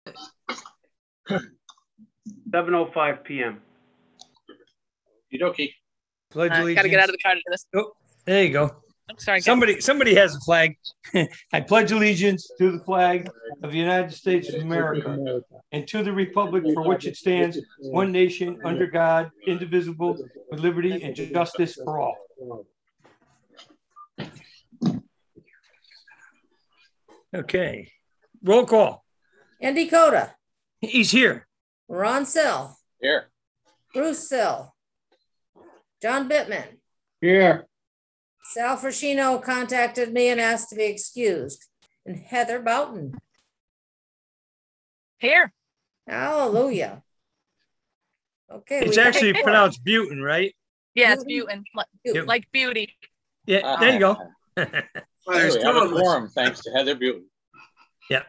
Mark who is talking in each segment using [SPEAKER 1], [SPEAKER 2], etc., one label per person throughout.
[SPEAKER 1] 7:05 p.m.
[SPEAKER 2] Okie
[SPEAKER 3] Pledge allegiance.
[SPEAKER 4] Got to get out of the car to do this.
[SPEAKER 3] Oh, there you go.
[SPEAKER 4] I'm sorry.
[SPEAKER 3] Somebody has a flag. I pledge allegiance to the flag of the United States of America and to the republic for which it stands, one nation, under God, indivisible, with liberty and justice for all. Okay. Roll call.
[SPEAKER 5] Andy Coda.
[SPEAKER 3] He's here.
[SPEAKER 5] Ron Sill.
[SPEAKER 2] Here.
[SPEAKER 5] Bruce Sill. John Bittman.
[SPEAKER 2] Here.
[SPEAKER 5] Sal Frascino contacted me and asked to be excused. And Heather Boughton.
[SPEAKER 4] Here.
[SPEAKER 5] Hallelujah. Okay.
[SPEAKER 3] It's actually pronounced Butin, right?
[SPEAKER 4] Yeah, it's Butin, like beauty.
[SPEAKER 3] Yeah, there you go.
[SPEAKER 2] There's we have a quorum, thanks to Heather Butin.
[SPEAKER 3] Yeah.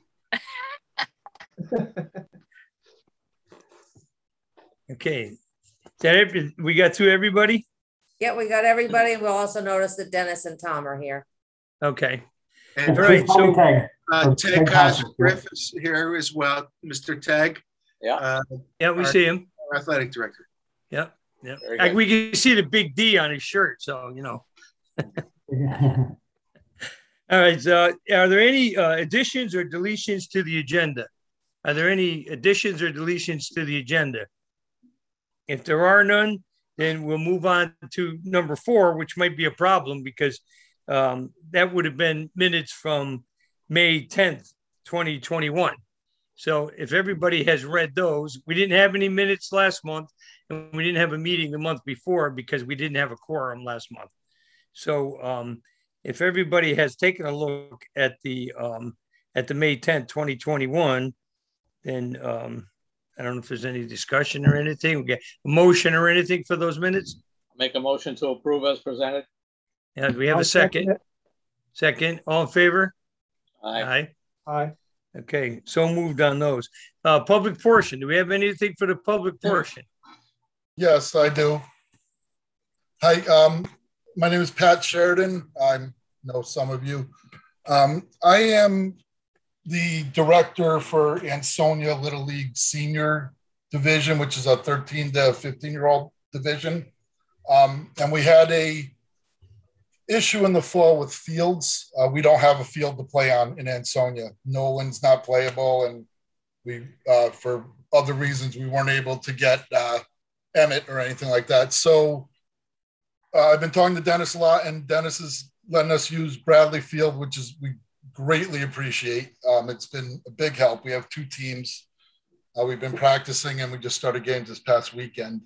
[SPEAKER 3] Okay. We got through everybody?
[SPEAKER 5] Yeah, we got everybody. We'll also notice that Dennis and Tom are here.
[SPEAKER 3] Okay.
[SPEAKER 6] And
[SPEAKER 3] all right. So
[SPEAKER 6] Tag Griffiths here as well, Mr. Tag.
[SPEAKER 2] Yeah.
[SPEAKER 3] Yeah, we see him.
[SPEAKER 6] Our athletic director.
[SPEAKER 3] Yeah. Yeah. We can see the big D on his shirt, so you know. All right. So are there any additions or deletions to the agenda? Are there any additions or deletions to the agenda? If there are none, then we'll move on to number 4, which might be a problem because that would have been minutes from May 10th, 2021. So if everybody has read those, we didn't have any minutes last month and we didn't have a meeting the month before because we didn't have a quorum last month. So if everybody has taken a look at the May 10th, 2021, then I don't know if there's any discussion or anything. We get a motion or anything for those minutes.
[SPEAKER 2] Make a motion to approve as presented.
[SPEAKER 3] Yeah, we have a second. Second, all in favor?
[SPEAKER 2] Aye.
[SPEAKER 3] Aye. Okay, so moved on those. Public portion. Do we have anything for the public portion?
[SPEAKER 7] Yes, I do. Hi, my name is Pat Sheridan. I know some of you. I am the director for Ansonia Little League Senior Division, which is a 13 to 15-year-old division. And we had a issue in the fall with fields. We don't have a field to play on in Ansonia. Nolan's not playable, and we, for other reasons, we weren't able to get Emmett or anything like that. So I've been talking to Dennis a lot, and Dennis is letting us use Bradley Field, which is we greatly appreciate. It's been a big help. We have 2 teams. We've been practicing, and we just started games this past weekend.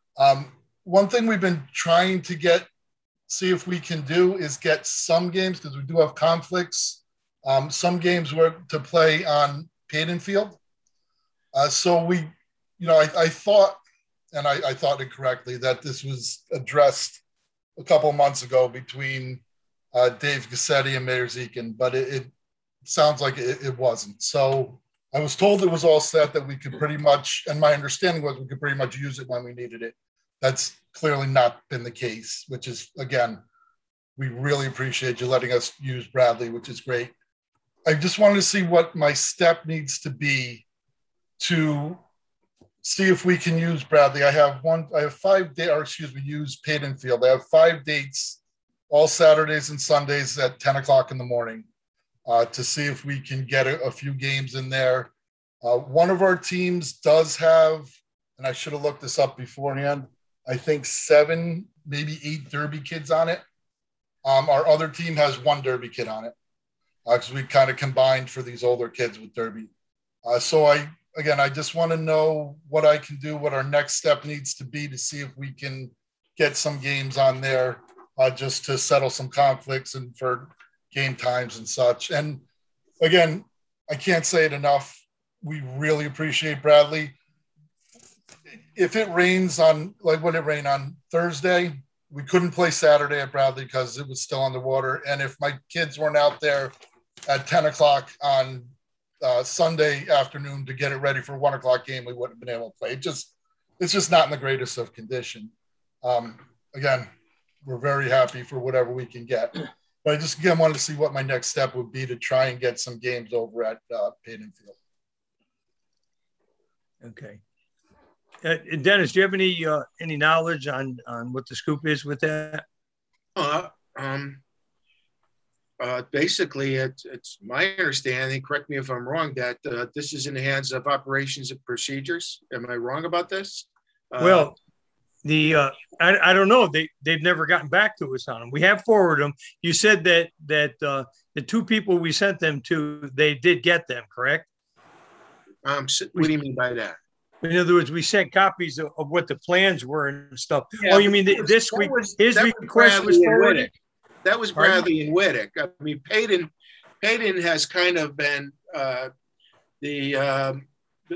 [SPEAKER 7] One thing we've been trying to see if we can do is get some games, because we do have conflicts. Some games were to play on Payton Field. So we, I thought, and I thought it correctly, that this was addressed a couple of months ago between Dave Gassetti and Mayor Zekin, but it sounds like it wasn't. So I was told it was all set, that we could pretty much, and my understanding was we could pretty much use it when we needed it. That's clearly not been the case, which is, again, we really appreciate you letting us use Bradley, which is great. I just wanted to see what my step needs to be to see if we can use Bradley. I have 5 days, or excuse me, use Payton Field. I have 5 dates, all Saturdays and Sundays at 10 o'clock in the morning, to see if we can get a few games in there. One of our teams does have, and I should have looked this up beforehand, I think 7, maybe 8 Derby kids on it. Our other team has 1 Derby kid on it, because we kind of combined for these older kids with Derby. So I just want to know what I can do, what our next step needs to be to see if we can get some games on there, just to settle some conflicts and for game times and such. And again, I can't say it enough. We really appreciate Bradley. If it rains on, like when it rained on Thursday, we couldn't play Saturday at Bradley because it was still underwater. And if my kids weren't out there at 10 o'clock on Sunday afternoon to get it ready for 1 o'clock game, we wouldn't have been able to play. It's just not in the greatest of condition. Again, we're very happy for whatever we can get. But I just, again, wanted to see what my next step would be to try and get some games over at Payton Field.
[SPEAKER 3] Okay. Dennis, do you have any knowledge on what the scoop is with that?
[SPEAKER 6] Basically, it's my understanding, correct me if I'm wrong, that this is in the hands of operations and procedures. Am I wrong about this?
[SPEAKER 3] Well, I don't know. They've never gotten back to us on them. We have forwarded them. You said that the two people we sent them to, they did get them, correct?
[SPEAKER 6] What do you mean by that?
[SPEAKER 3] In other words, we sent copies of what the plans were and stuff. Yeah, oh, you mean this week? His request was forwarded?
[SPEAKER 6] That was Bradley and Whittick. I mean, Payton has kind of been I'm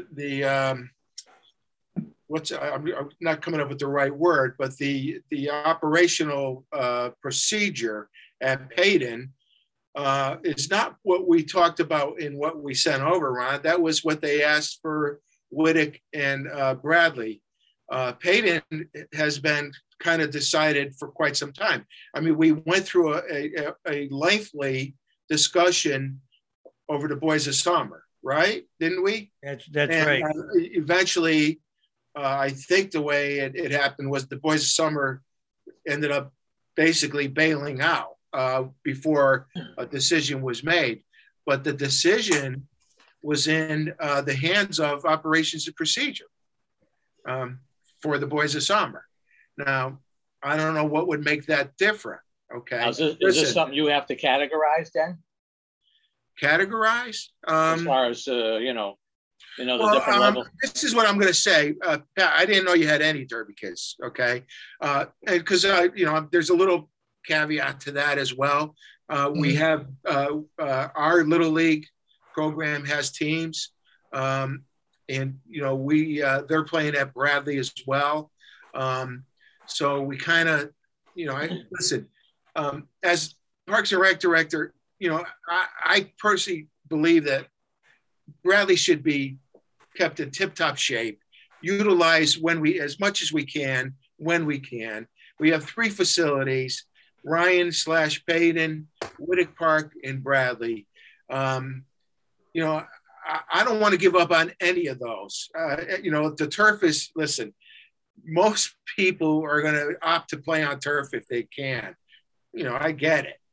[SPEAKER 6] not coming up with the right word, but the operational procedure at Payton is not what we talked about in what we sent over, Ron. That was what they asked for Whittick and Bradley. Payton has been kind of decided for quite some time. I mean, we went through a lengthy discussion over the Boys of Summer, right? Didn't we?
[SPEAKER 3] That's right.
[SPEAKER 6] Eventually, I think the way it happened was the Boys of Summer ended up basically bailing out before a decision was made. But the decision was in the hands of operations and procedure for the Boys of Summer. Now, I don't know what would make that different. Okay.
[SPEAKER 2] Now, is this something you have to categorize then?
[SPEAKER 6] Categorize?
[SPEAKER 2] As far as, the different levels?
[SPEAKER 6] This is what I'm going to say. Pat, I didn't know you had any Derby kids. Okay. Because, there's a little caveat to that as well. We have our Little League program has teams. And, they're playing at Bradley as well. So we kind of, listen, as Parks and Rec director, I personally believe that Bradley should be kept in tip-top shape, utilized as much as we can, when we can. We have 3 facilities, Ryan/Payton, Whittick Park, and Bradley. I don't want to give up on any of those. The turf is, listen, most people are going to opt to play on turf if they can. I get it.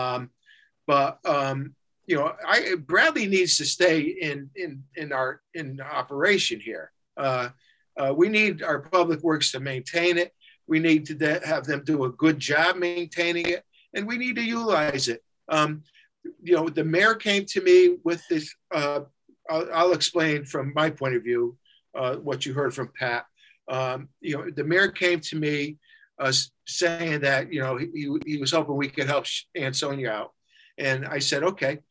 [SPEAKER 6] Bradley needs to stay in operation here. We need our public works to maintain it. We need to have them do a good job maintaining it, and we need to utilize it. The mayor came to me with this. I'll explain from my point of view what you heard from Pat. The mayor came to me saying that he was hoping we could help Aunt Sonia out, and I said okay.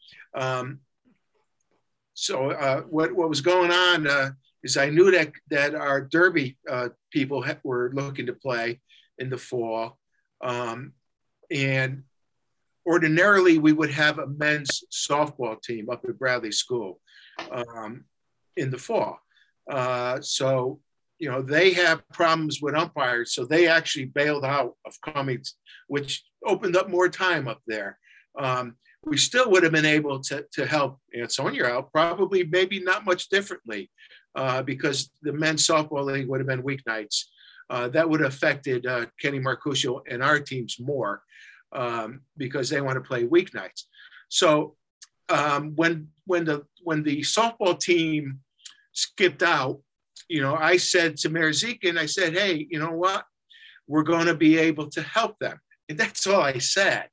[SPEAKER 6] So what was going on is I knew that our Derby people were looking to play in the fall, and ordinarily we would have a men's softball team up at Bradley School in the fall. So they have problems with umpires, so they actually bailed out of coming, which opened up more time up there. We still would have been able to help Aunt Sonia out, probably maybe not much differently, because the men's softball league would have been weeknights. That would have affected Kenny Marcuscio and our teams more because they want to play weeknights. So when the softball team skipped out, I said to Mayor Zekin, I said, hey, you know what? We're going to be able to help them. And that's all I said.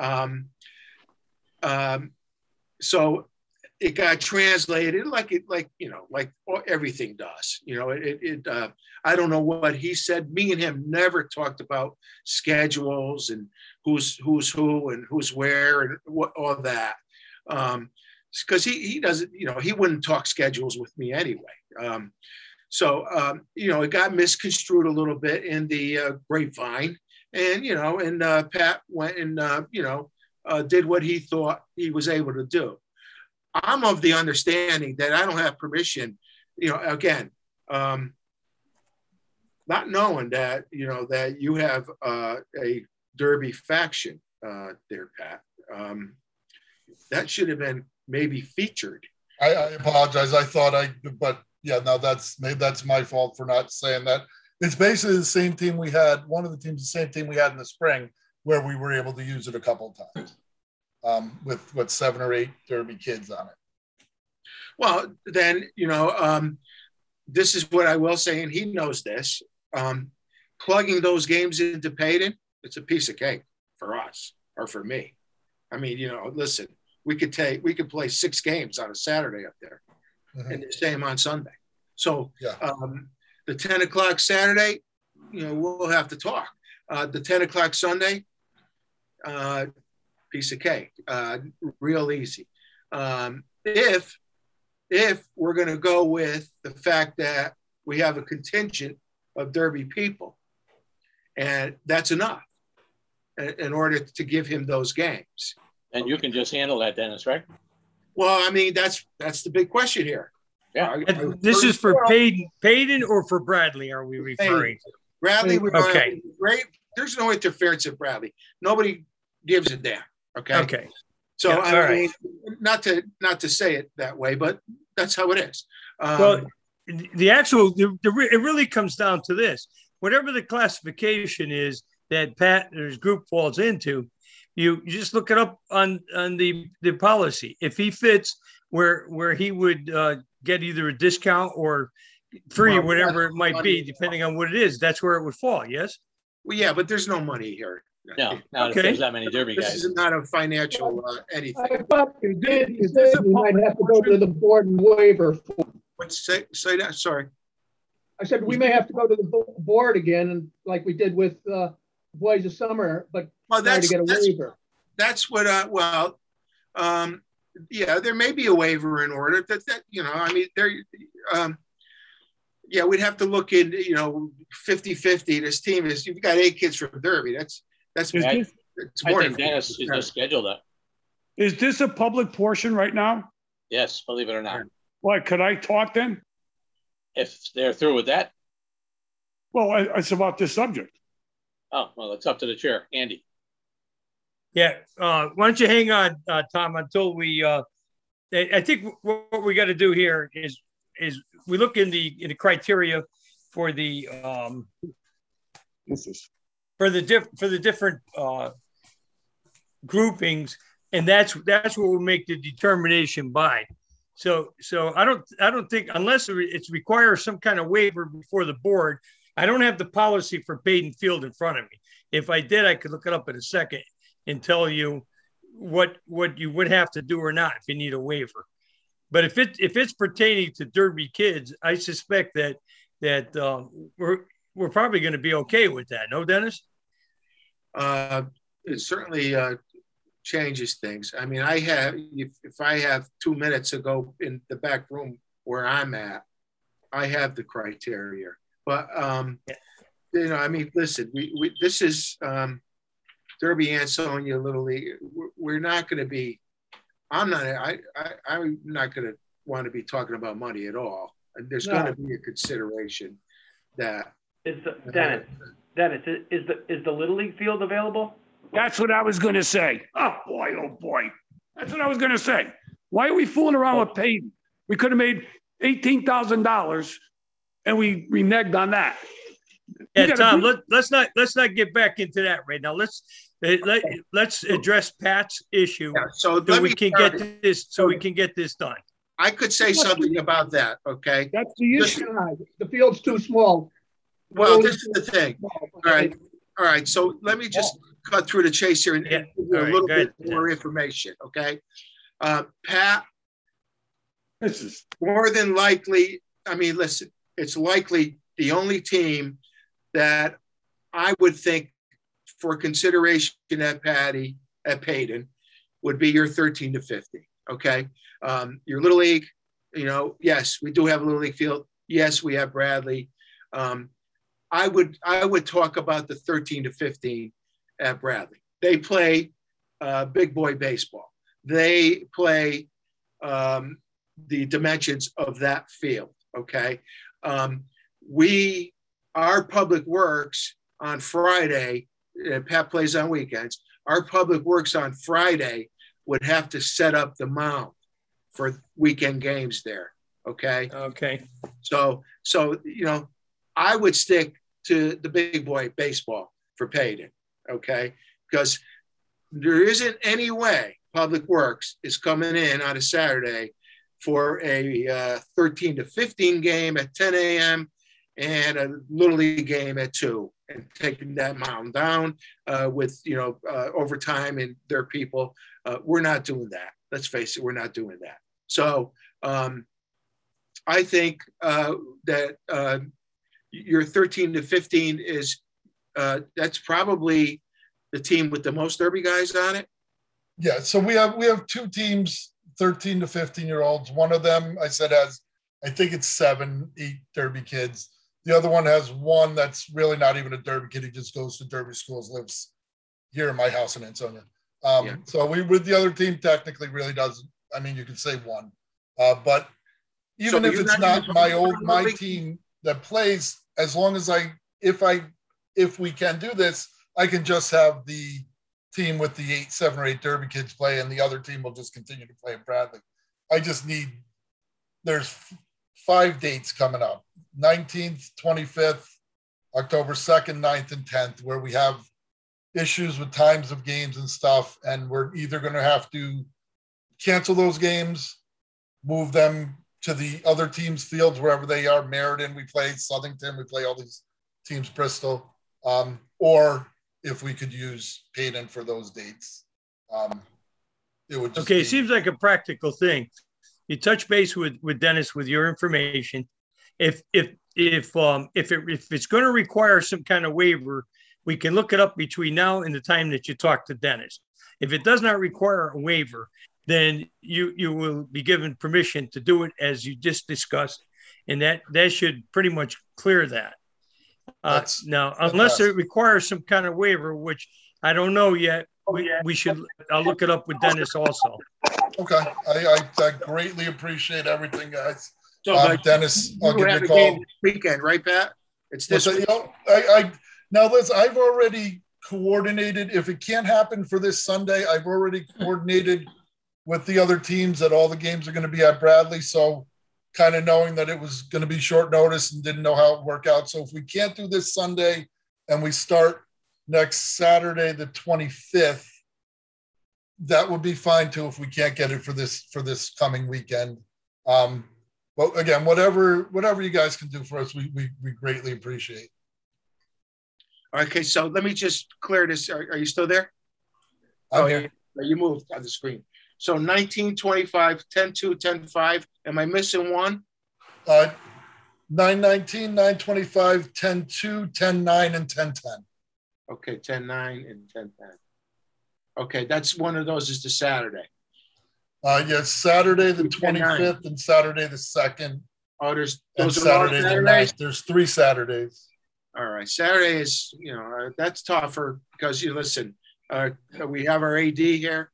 [SPEAKER 6] So it got translated like everything does. I don't know what he said. Me and him never talked about schedules and who's who and who's where and what all that. Because he doesn't, he wouldn't talk schedules with me anyway. So it got misconstrued a little bit in the grapevine, and Pat went and did what he thought he was able to do. I'm of the understanding that I don't have permission, again, not knowing that, that you have a Derby faction there, Pat. That should have been maybe featured.
[SPEAKER 7] I apologize. I thought but Yeah, no, maybe that's my fault for not saying that. It's basically the same team we had. One of the teams, the same team we had in the spring, where we were able to use it a couple of times with 7 or 8 Derby kids on it.
[SPEAKER 6] Well, then, this is what I will say, and he knows this. Plugging those games into Payton, it's a piece of cake for us or for me. I mean, listen, we could play 6 games on a Saturday up there, and the same on Sunday. So the 10 o'clock Saturday, we'll have to talk. The 10 o'clock Sunday, piece of cake, real easy. If we're going to go with the fact that we have a contingent of Derby people, and that's enough in order to give him those games.
[SPEAKER 2] And you can just handle that, Dennis, right?
[SPEAKER 6] Well, I mean, that's the big question here.
[SPEAKER 2] Yeah.
[SPEAKER 3] This is for Payton or for Bradley, are we referring to?
[SPEAKER 6] Bradley,
[SPEAKER 3] okay.
[SPEAKER 6] Great. There's no interference of Bradley. Nobody gives a damn. Okay.
[SPEAKER 3] Okay.
[SPEAKER 6] So
[SPEAKER 3] Yeah,
[SPEAKER 6] I mean, not to say it that way, but that's how it is.
[SPEAKER 3] Well, it really comes down to this. Whatever the classification is that Pat's group falls into, you just look it up on the policy. If he fits where he would get either a discount or free, whatever it might be, depending on what it is, that's where it would fall. Yes.
[SPEAKER 6] Well, yeah, but there's no money here.
[SPEAKER 2] No, not if there's that many Derby guys.
[SPEAKER 6] This is not a financial anything.
[SPEAKER 1] I thought you might have to go to the board and waiver.
[SPEAKER 6] Say that. Sorry.
[SPEAKER 1] I said we may have to go to the board again, and like we did with Boys of Summer, but try to get a waiver.
[SPEAKER 6] That's what. Yeah, there may be a waiver in order. I mean, there. Yeah, we'd have to look in. 50-50. This team is. You've got 8 kids from Derby. That's.
[SPEAKER 2] I think Dennis is just scheduled up.
[SPEAKER 8] Is this a public portion right now?
[SPEAKER 2] Yes, believe it or not.
[SPEAKER 8] Why, could I talk then?
[SPEAKER 2] If they're through with that.
[SPEAKER 8] Well, it's about this subject.
[SPEAKER 2] Oh, well, it's up to the chair, Andy.
[SPEAKER 3] Yeah. Why don't you hang on, Tom, until we I think what we got to do here is we look in the criteria for the for the different groupings, and that's what we'll make the determination by. So I don't think, unless it requires some kind of waiver before the board, I don't have the policy for Payton Field in front of me. If I did, I could look it up in a second and tell you what you would have to do or not if you need a waiver. But if it's pertaining to Derby kids, I suspect that we're probably going to be okay with that. No, Dennis?
[SPEAKER 6] It certainly changes things. I mean, if I have 2 minutes to go in the back room where I'm at, I have the criteria. But I mean, listen, we this is Derby Ansonia Little League. We're not going to be. I'm not going to want to be talking about money at all. And there's going to be a consideration that.
[SPEAKER 9] Dennis, is the Little League field available?
[SPEAKER 8] That's what I was going to say. Oh boy. That's what I was going to say. Why are we fooling around with Payton? We could have made $18,000 and we reneged on that.
[SPEAKER 3] Yeah, Tom, let's not get back into that right now. Let's address Pat's issue so we can get this done.
[SPEAKER 6] I could say something about that, okay?
[SPEAKER 8] That's the issue.
[SPEAKER 1] The field's too small.
[SPEAKER 6] Well, this is the thing. All right. So let me just cut through the chase here and give you a little bit more information, okay? Pat,
[SPEAKER 8] this is
[SPEAKER 6] more than likely, I mean, listen, it's likely the only team that I would think for consideration at Payton would be your 13 to 50, okay? Your Little League, yes, we do have a Little League field. Yes, we have Bradley. I would talk about the 13 to 15 at Bradley. They play big boy baseball. They play the dimensions of that field, okay? Our public works on Friday, Pat plays on weekends, our public works on Friday would have to set up the mound for weekend games there, Okay.
[SPEAKER 3] Okay.
[SPEAKER 6] So, you know, I would stick to the big boy baseball for Payton. Okay. Because there isn't any way Public Works is coming in on a Saturday for a 13 to 15 game at 10 a.m. and a Little League game at 2 and taking that mountain down with, you know, overtime and their people. We're not doing that. Let's face it, we're not doing that. So I think that your 13 to 15 is, that's probably the team with the most Derby guys on it.
[SPEAKER 7] Yeah, so we have two teams, 13 to 15-year-olds. One of them, I said, has, I think it's 7, 8 Derby kids. The other one has one that's really not even a Derby kid. He just goes to Derby schools, lives here in my house in Ansonia. So we, with the other team, technically really doesn't, I mean, you could say one. But even if it's not my team that plays, as long as if we can do this, I can just have the team with the 7 or 8 Derby kids play, and the other team will just continue to play in Bradley. I just need, there's 5 dates coming up, 19th, 25th, October 2nd, 9th, and 10th, where we have issues with times of games and stuff. And we're either going to have to cancel those games, move them to the other teams' fields, wherever they are. Meriden, we play Southington, we play all these teams, Bristol, or if we could use Payton for those dates. It would just
[SPEAKER 3] okay, it seems like a practical thing. You touch base with Dennis with your information. If it's going to require some kind of waiver, we can look it up between now and the time that you talk to Dennis. If it does not require a waiver, then you will be given permission to do it as you just discussed, and that should pretty much clear that. Now, unless it requires some kind of waiver, which I don't know yet, we should. I'll look it up with Dennis also.
[SPEAKER 7] Okay, I greatly appreciate everything, guys. So, Dennis, I'll give you a call.
[SPEAKER 6] This weekend, right, Pat? It's this.
[SPEAKER 7] You know, now, Liz, I've already coordinated. If it can't happen for this Sunday, I've already coordinated with the other teams that all the games are going to be at Bradley. So, kind of knowing that it was going to be short notice and didn't know how it would work out. So, if we can't do this Sunday and we start next Saturday, the 25th, that would be fine too if we can't get it for this coming weekend. But again, whatever you guys can do for us, we greatly appreciate.
[SPEAKER 6] Okay, so let me just clear this. Are you still there?
[SPEAKER 7] I'm here.
[SPEAKER 6] You moved on the screen. So 19, 25, 10, 2, 10, 5. Am I missing one?
[SPEAKER 7] 919, 925, 10, 2, 10, 9, and 10, 10.
[SPEAKER 6] Okay, 10, 9, and 10, 10. Okay, that's one of those is the Saturday.
[SPEAKER 7] Yes, Saturday the 25th and Saturday the 2nd.
[SPEAKER 6] Oh, there's
[SPEAKER 7] and Saturday the 9th. There's 3 Saturdays.
[SPEAKER 6] All right, Saturday is, you know, that's tougher because you listen. We have our AD here.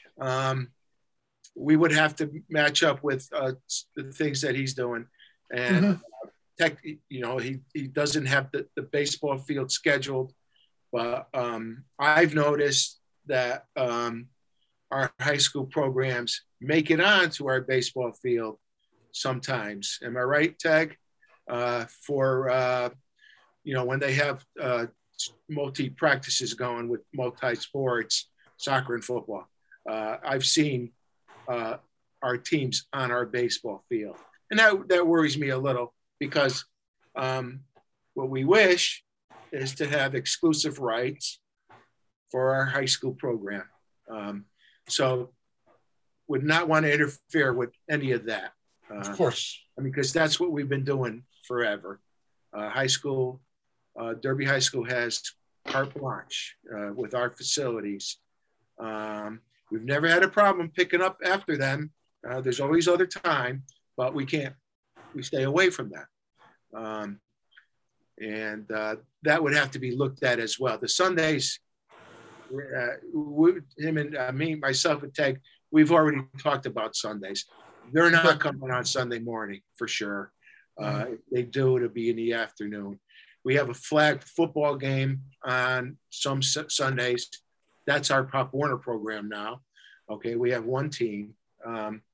[SPEAKER 6] We would have to match up with the things that he's doing, and you know, he doesn't have the baseball field scheduled, but I've noticed that our high school programs make it onto our baseball field sometimes. Am I right, Tag? For you know, when they have multi practices going with multi sports, soccer and football. I've seen our teams on our baseball field, and that worries me a little because what we wish is to have exclusive rights for our high school program. So would not want to interfere with any of that.
[SPEAKER 7] Of course.
[SPEAKER 6] I mean, because that's what we've been doing forever. High school, Derby High School has carte blanche with our facilities. We've never had a problem picking up after them. There's always other time, but we stay away from that. And that would have to be looked at as well. The Sundays, him and me, myself and Teg, we've already talked about Sundays. They're not coming on Sunday morning for sure. If they do, it'll be in the afternoon. We have a flag football game on some Sundays. That's our Pop Warner program now. Okay, we have one team.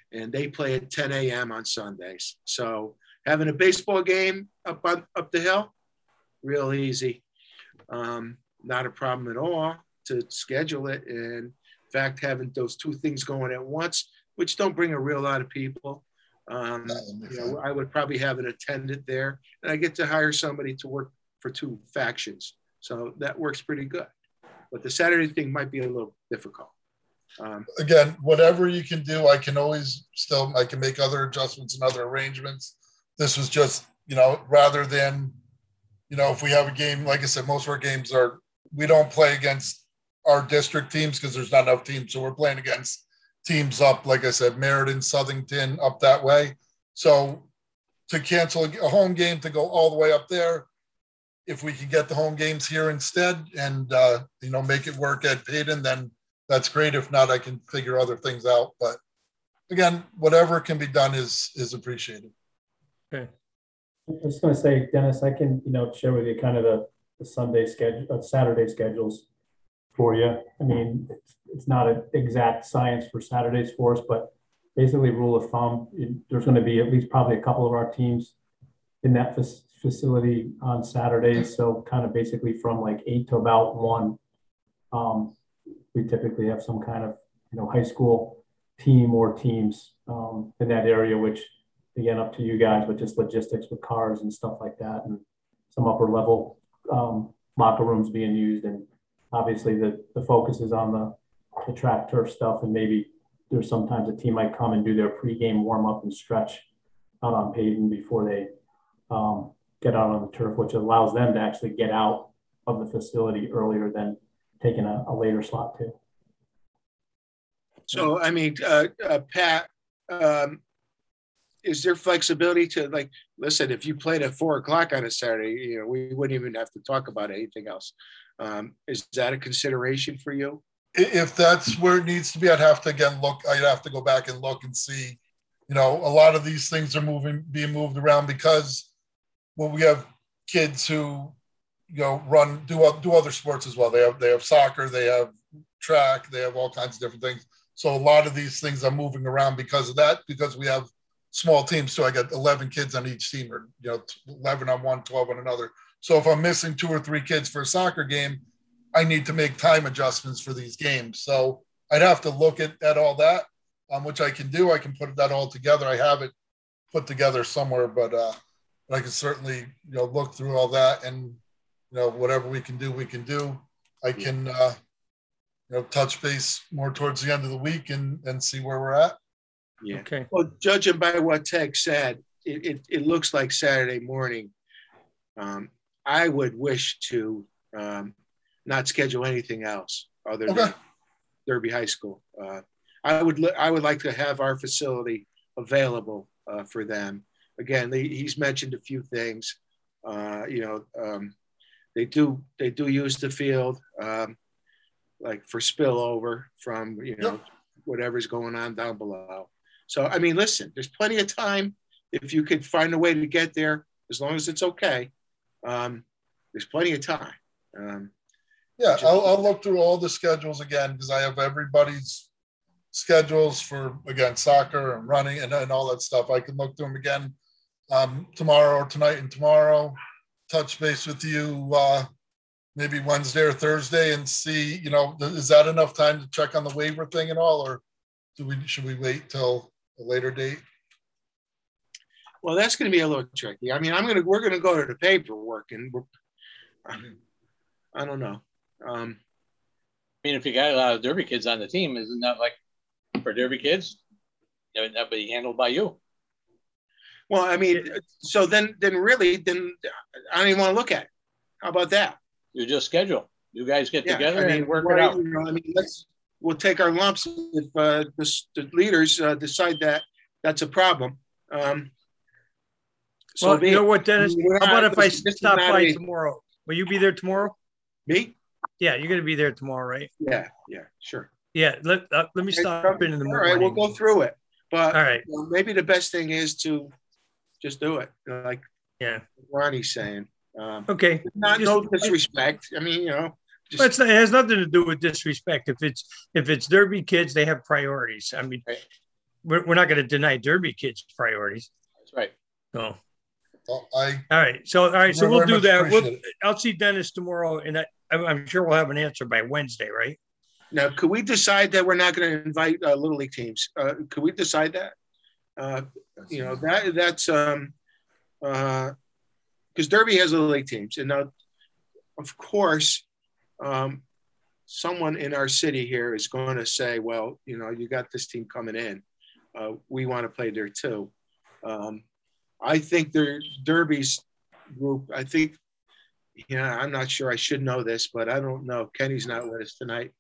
[SPEAKER 6] and they play at 10 a.m. on Sundays. So having a baseball game up the hill, real easy. Not a problem at all to schedule it. And in fact, having those two things going at once, which don't bring a real lot of people. I would probably have an attendant there, and I get to hire somebody to work for two factions. So that works pretty good. But the Saturday thing might be a little difficult.
[SPEAKER 7] Again, whatever you can do, I can make other adjustments and other arrangements. This was just, rather than, if we have a game, like I said, most of our games we don't play against our district teams because there's not enough teams. So we're playing against teams up, like I said, Meriden, Southington, up that way. So to cancel a home game to go all the way up there, if we can get the home games here instead and, make it work at Payton, then that's great. If not, I can figure other things out. But again, whatever can be done is appreciated.
[SPEAKER 3] Okay.
[SPEAKER 10] I was going to say, Dennis, I can, share with you kind of the Sunday schedule, Saturday schedules for you. I mean, it's not an exact science for Saturdays for us, but basically rule of thumb, there's going to be at least probably a couple of our teams in that facility on Saturdays. So kind of basically from like 8 to about 1, we typically have some kind of, high school team or teams in that area, which again, up to you guys, but just logistics with cars and stuff like that, and some upper level locker rooms being used. And obviously the focus is on the track turf stuff. And maybe there's sometimes a team might come and do their pregame warm up and stretch out on Payton before they get out on the turf, which allows them to actually get out of the facility earlier than taking a later slot too.
[SPEAKER 6] So, I mean, Pat, is there flexibility to listen, if you played at 4 o'clock on a Saturday, we wouldn't even have to talk about anything else. Is that a consideration for you?
[SPEAKER 7] If that's where it needs to be, I'd have to go back and look and see, a lot of these things are being moved around because we have kids who, do other sports as well. They have soccer, they have track, they have all kinds of different things. So a lot of these things are moving around because of that, because we have small teams. So I got 11 kids on each team, or 11 on one, 12 on another. So if I'm missing 2 or 3 kids for a soccer game, I need to make time adjustments for these games. So I'd have to look at all that, which I can do. I can put that all together. I have it put together somewhere, but I can certainly look through all that, and whatever we can do, we can do. I can touch base more towards the end of the week and see where we're at.
[SPEAKER 6] Yeah.
[SPEAKER 3] Okay.
[SPEAKER 6] Well, judging by what Ted said, it looks like Saturday morning. I would wish to not schedule anything else other than Derby High School. I would like to have our facility available for them. Again, he's mentioned a few things. They do use the field like for spillover from whatever's going on down below. So I mean, listen, there's plenty of time if you could find a way to get there, as long as it's okay. There's plenty of time.
[SPEAKER 7] I'll look through all the schedules again, because I have everybody's schedules for, again, soccer and running and all that stuff. I can look through them again tomorrow or tonight and tomorrow, touch base with you maybe Wednesday or Thursday and see, is that enough time to check on the waiver thing and all, or should we wait till a later date?
[SPEAKER 6] Well, that's going to be a little tricky. I mean, we're going to go to the paperwork, and I don't know.
[SPEAKER 2] I mean, if you got a lot of Derby kids on the team, isn't that like for Derby kids? That be handled by you.
[SPEAKER 6] Well, I mean, so then I don't even want to look at it. How about that?
[SPEAKER 2] You just schedule. You guys get together and work it out.
[SPEAKER 6] We'll take our lumps if the leaders decide that that's a problem.
[SPEAKER 3] So well, you know what, Dennis? How about if I stop by tomorrow? Will you be there tomorrow?
[SPEAKER 6] Me?
[SPEAKER 3] Yeah, you're going to be there tomorrow, right?
[SPEAKER 6] Yeah, sure.
[SPEAKER 3] Yeah, let me stop in the morning.
[SPEAKER 6] All right, we'll go through it. But
[SPEAKER 3] all right,
[SPEAKER 6] maybe the best thing is to just do it, like Ronnie's saying.
[SPEAKER 3] Okay.
[SPEAKER 6] No disrespect. I mean,
[SPEAKER 3] it has nothing to do with disrespect. If it's Derby kids, they have priorities. I mean, we're not going to deny Derby kids priorities.
[SPEAKER 2] That's right.
[SPEAKER 3] So.
[SPEAKER 7] Well,
[SPEAKER 3] all right. So we'll do that. I'll see Dennis tomorrow, and I'm sure we'll have an answer by Wednesday, right?
[SPEAKER 6] Now, could we decide that we're not going to invite Little League teams? Could we decide that? That's because Derby has Little League teams, and now, of course, someone in our city here is going to say, "Well, you got this team coming in. We want to play there too." I think Derby's group. I think, I'm not sure. I should know this, but I don't know. Kenny's not with us tonight.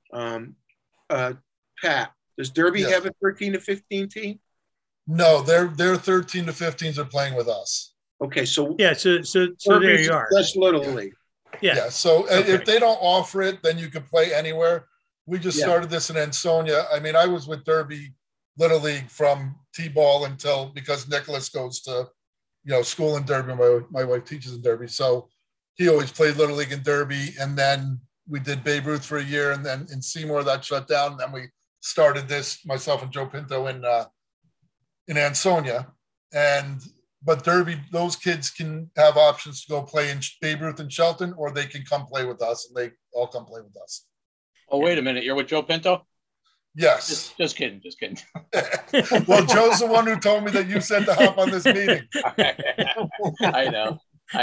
[SPEAKER 6] Pat, does Derby have a 13 to 15 team?
[SPEAKER 7] No, their 13 to 15s are playing with us.
[SPEAKER 6] Okay, so
[SPEAKER 3] so there you are.
[SPEAKER 6] That's Little League.
[SPEAKER 7] Yeah. So if they don't offer it, then you can play anywhere. We just started this in Ansonia. I mean, I was with Derby Little League from T-ball because Nicholas goes to, school in Derby. My wife teaches in Derby. So he always played Little League in Derby. And then we did Babe Ruth for a year. And then in Seymour, that shut down. And then we started this, myself and Joe Pinto in Ansonia. But Derby, those kids can have options to go play in Babe Ruth and Shelton, or they can come play with us, and they all come play with us.
[SPEAKER 2] Oh, wait a minute. You're with Joe Pinto?
[SPEAKER 7] Yes.
[SPEAKER 2] Just kidding.
[SPEAKER 7] Well, Joe's the one who told me that you said to hop on this meeting.
[SPEAKER 2] I know.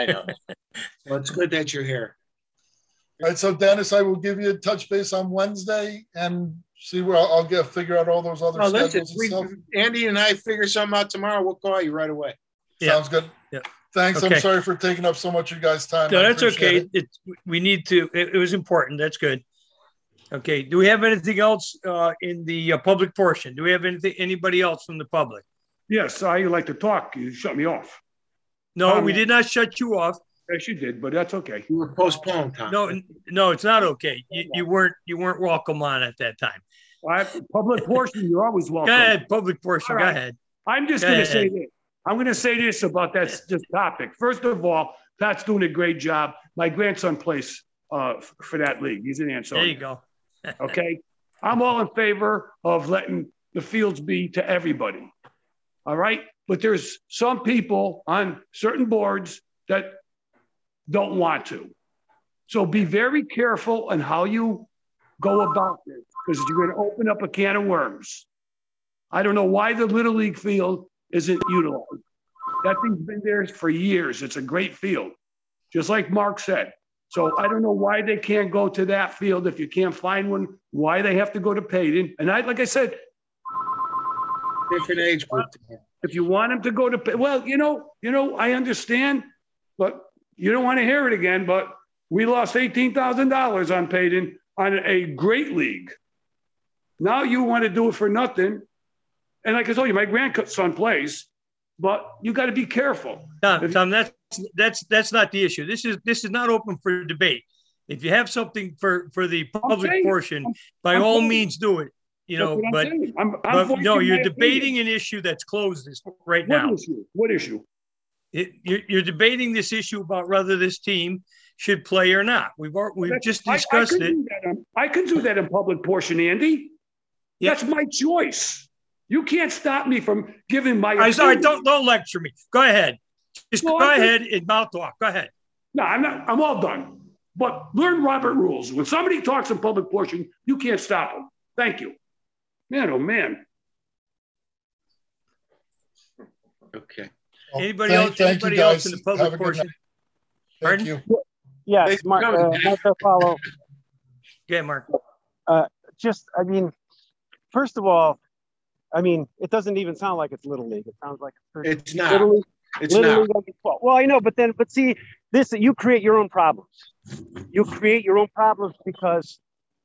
[SPEAKER 6] Well, it's good that you're here.
[SPEAKER 7] All right, so Dennis, I will give you a touch base on Wednesday and see where I'll figure out all those other schedules and stuff.
[SPEAKER 6] Andy and I figure something out tomorrow. We'll call you right away.
[SPEAKER 7] Sounds good.
[SPEAKER 3] Yeah.
[SPEAKER 7] Thanks. Okay. I'm sorry for taking up so much of you guys' time.
[SPEAKER 3] No, that's okay. We need to. It was important. That's good. Okay. Do we have anything else in the public portion? Do we have anybody else from the public?
[SPEAKER 8] Yes, I like to talk. You shut me off.
[SPEAKER 3] No, we did not shut you off.
[SPEAKER 8] Yes, you did, but that's okay.
[SPEAKER 6] You were postponed, Tom.
[SPEAKER 3] No, it's not okay. You weren't welcome on at that time.
[SPEAKER 8] Public portion, you're always welcome.
[SPEAKER 3] Go ahead, public portion. Right. Go ahead.
[SPEAKER 8] I'm just going to say this. I'm going to say this about this topic. First of all, Pat's doing a great job. My grandson plays for that league. He's in Ansonia.
[SPEAKER 3] There you go.
[SPEAKER 8] Okay. I'm all in favor of letting the fields be to everybody. All right. But there's some people on certain boards that don't want to. So be very careful on how you go about this, because you're going to open up a can of worms. I don't know why the Little League field isn't utilized. That thing's been there for years. It's a great field, just like Mark said. So I don't know why they can't go to that field. If you can't find one, why they have to go to Payton. And like I said,
[SPEAKER 6] different age group.
[SPEAKER 8] If you want them to go to, well, I understand, but you don't want to hear it again. But we lost $18,000 on Payton on a great league. Now you want to do it for nothing. And like I told you, my grandson plays, but you got to be careful.
[SPEAKER 3] Tom, that's not the issue. This is not open for debate. If you have something for the public portion, by all means do it. But no, you're debating an issue that's closed right now.
[SPEAKER 8] What issue?
[SPEAKER 3] You're debating this issue about whether this team should play or not. We've just discussed it.
[SPEAKER 8] I can do that in public portion, Andy. Yeah. That's my choice. You can't stop me from giving my opinion.
[SPEAKER 3] Sorry, don't lecture me. Go ahead. Go ahead and mouth talk. Go ahead.
[SPEAKER 8] No, I'm not. I'm all done. But learn Robert rules. When somebody talks in public portion, you can't stop them. Thank you. Man, oh man.
[SPEAKER 6] Okay.
[SPEAKER 3] Anybody else in the public portion?
[SPEAKER 7] Thank you.
[SPEAKER 11] Yes, Mark follow.
[SPEAKER 3] Yeah, Mark.
[SPEAKER 11] First of all, it doesn't even sound like it's Little League. It sounds like
[SPEAKER 6] it's not.
[SPEAKER 11] Little League.
[SPEAKER 6] It's not.
[SPEAKER 11] Well, I know, but see, you create your own problems. You create your own problems because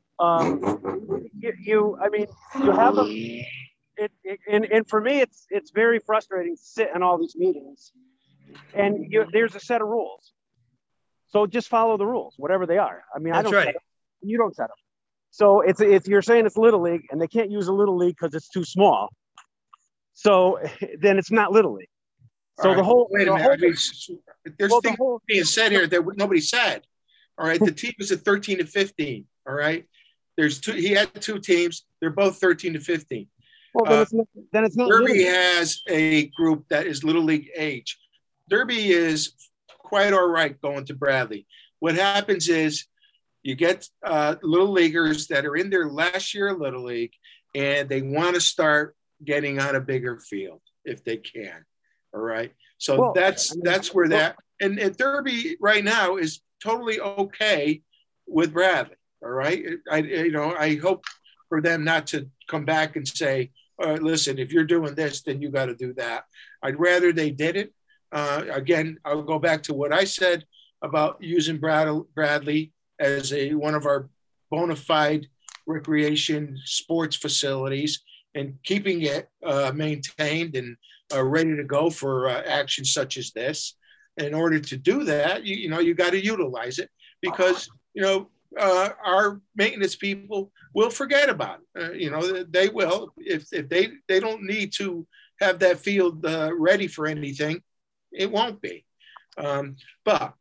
[SPEAKER 11] you have them. And for me, it's very frustrating to sit in all these meetings, and there's a set of rules. So just follow the rules, whatever they are. I don't set them. You don't set them. So it's you're saying it's Little League, and they can't use a Little League because it's too small. So then it's not Little League. So the whole
[SPEAKER 6] wait a minute. There's things being said here that nobody said. All right, the team is at 13 to 15. All right, he had two teams. They're both 13 to 15.
[SPEAKER 11] Well, then it's not.
[SPEAKER 6] Derby has a group that is Little League age. Derby is quite all right going to Bradley. What happens is you get Little Leaguers that are in their last year of Little League, and they want to start getting on a bigger field if they can. All right. So that's where that, and Derby right now is totally okay with Bradley. All right. I hope for them not to come back and say, listen, if you're doing this, then you got to do that. I'd rather they did it. Again, I'll go back to what I said about using Bradley as one of our bona fide recreation sports facilities and keeping it maintained and ready to go for actions such as this. In order to do that, you got to utilize it, because our maintenance people will forget about it. They will if they don't need to have that field ready for anything. It won't be. But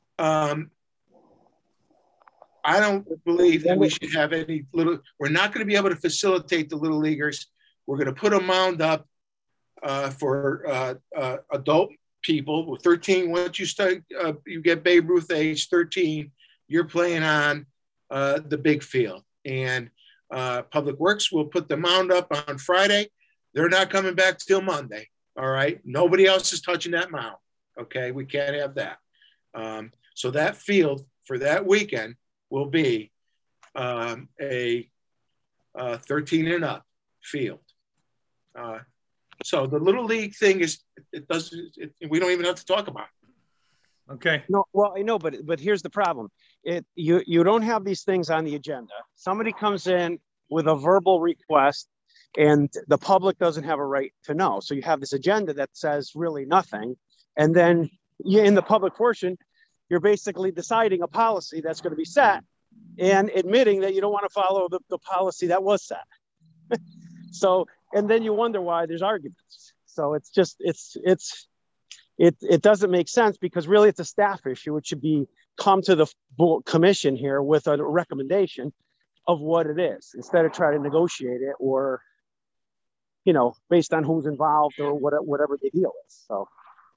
[SPEAKER 6] I don't believe that we should have any we're not going to be able to facilitate the Little Leaguers. We're going to put a mound up for adult people with 13. Once you start, you get Babe Ruth age 13, you're playing on the big field. And Public Works will put the mound up on Friday. They're not coming back till Monday. All right. Nobody else is touching that mound. Okay. We can't have that. So that field for that weekend will be a 13 and up field. So the Little League thing is, we don't even have to talk about it.
[SPEAKER 3] Okay.
[SPEAKER 11] No, well, I know, but here's the problem. You don't have these things on the agenda. Somebody comes in with a verbal request, and the public doesn't have a right to know. So you have this agenda that says really nothing. And then in the public portion, you're basically deciding a policy that's going to be set and admitting that you don't want to follow the policy that was set. So, and then you wonder why there's arguments. So it's just, it doesn't make sense, because really it's a staff issue. It should be come to the commission here with a recommendation of what it is, instead of trying to negotiate it or, based on who's involved or whatever the deal is. So,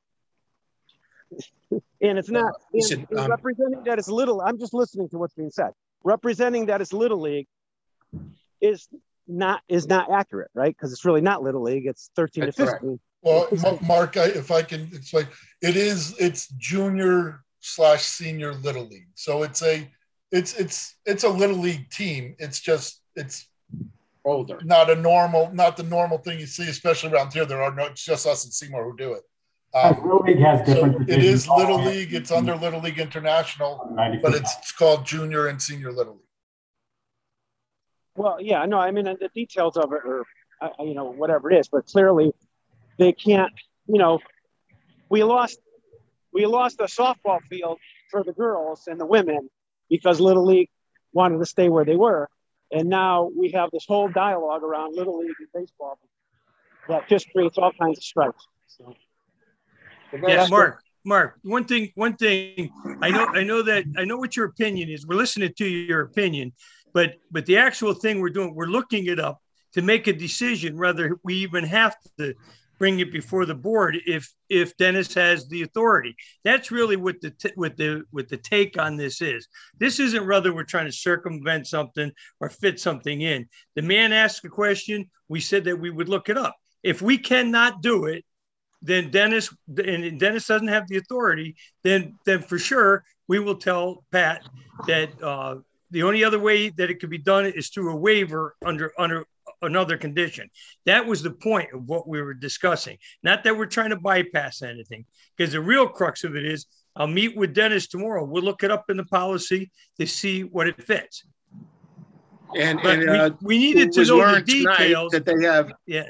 [SPEAKER 11] and it's not representing that it's little. I'm just listening to what's being said. Representing that it's Little League is not accurate, right? Because it's really not Little League. It's 13 to 15. Correct.
[SPEAKER 7] Well, Mark, if I can explain, it's junior/senior Little League. So it's a Little League team. It's older, not the normal thing you see, especially around here. It's just us and Seymour who do it.
[SPEAKER 10] Little League has different.
[SPEAKER 7] So it is Little League. It's under Little League International, but it's called Junior and Senior Little League.
[SPEAKER 11] Well, yeah, no, I mean, the details of it are, whatever it is, but clearly they can't. We lost the softball field for the girls and the women because Little League wanted to stay where they were, and now we have this whole dialogue around Little League and baseball that just creates all kinds of strife. So.
[SPEAKER 3] Yeah, Mark. One thing. I know what your opinion is. We're listening to your opinion, but the actual thing we're doing, we're looking it up to make a decision whether we even have to bring it before the board if Dennis has the authority. That's really what the take on this is. This isn't whether we're trying to circumvent something or fit something in. The man asked a question. We said that we would look it up. If we cannot do it, then Dennis doesn't have the authority, then for sure we will tell Pat that the only other way that it could be done is through a waiver under another condition. That was the point of what we were discussing. Not that we're trying to bypass anything, because the real crux of it is I'll meet with Dennis tomorrow. We'll look it up in the policy to see what it fits.
[SPEAKER 6] And
[SPEAKER 3] we needed to know the details
[SPEAKER 6] that they have.
[SPEAKER 3] Yeah.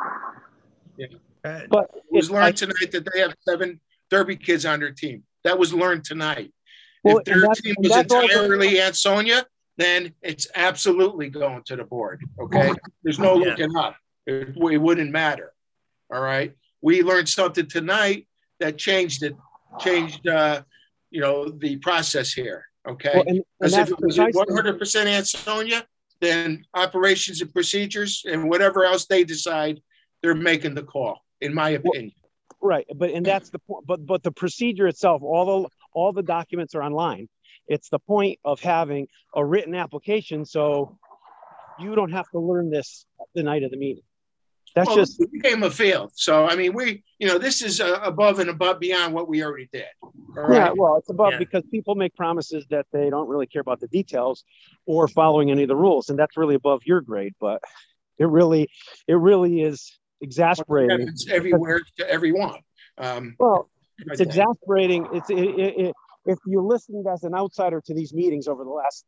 [SPEAKER 6] But it was learned tonight that they have 7 Derby kids on their team. That was learned tonight. Well, if their team was entirely at Sonia, then it's absolutely going to the board. Okay, there's no looking up. It wouldn't matter. All right. We learned something tonight that changed the process here. Okay, well, if it was 100% at Sonia, then operations and procedures and whatever else they decide, they're making the call, in my opinion.
[SPEAKER 11] Right, and that's the point. But the procedure itself, all the documents are online. It's the point of having a written application, so you don't have to learn this the night of the meeting. That's just
[SPEAKER 6] the game of field. So I mean, this is above and beyond what we already did. Right?
[SPEAKER 11] Yeah, well, it's above because people make promises that they don't really care about the details or following any of the rules, and that's really above your grade. But it really is exasperating.
[SPEAKER 6] It happens everywhere to everyone.
[SPEAKER 11] Well, it's exasperating. If you listened as an outsider to these meetings over the last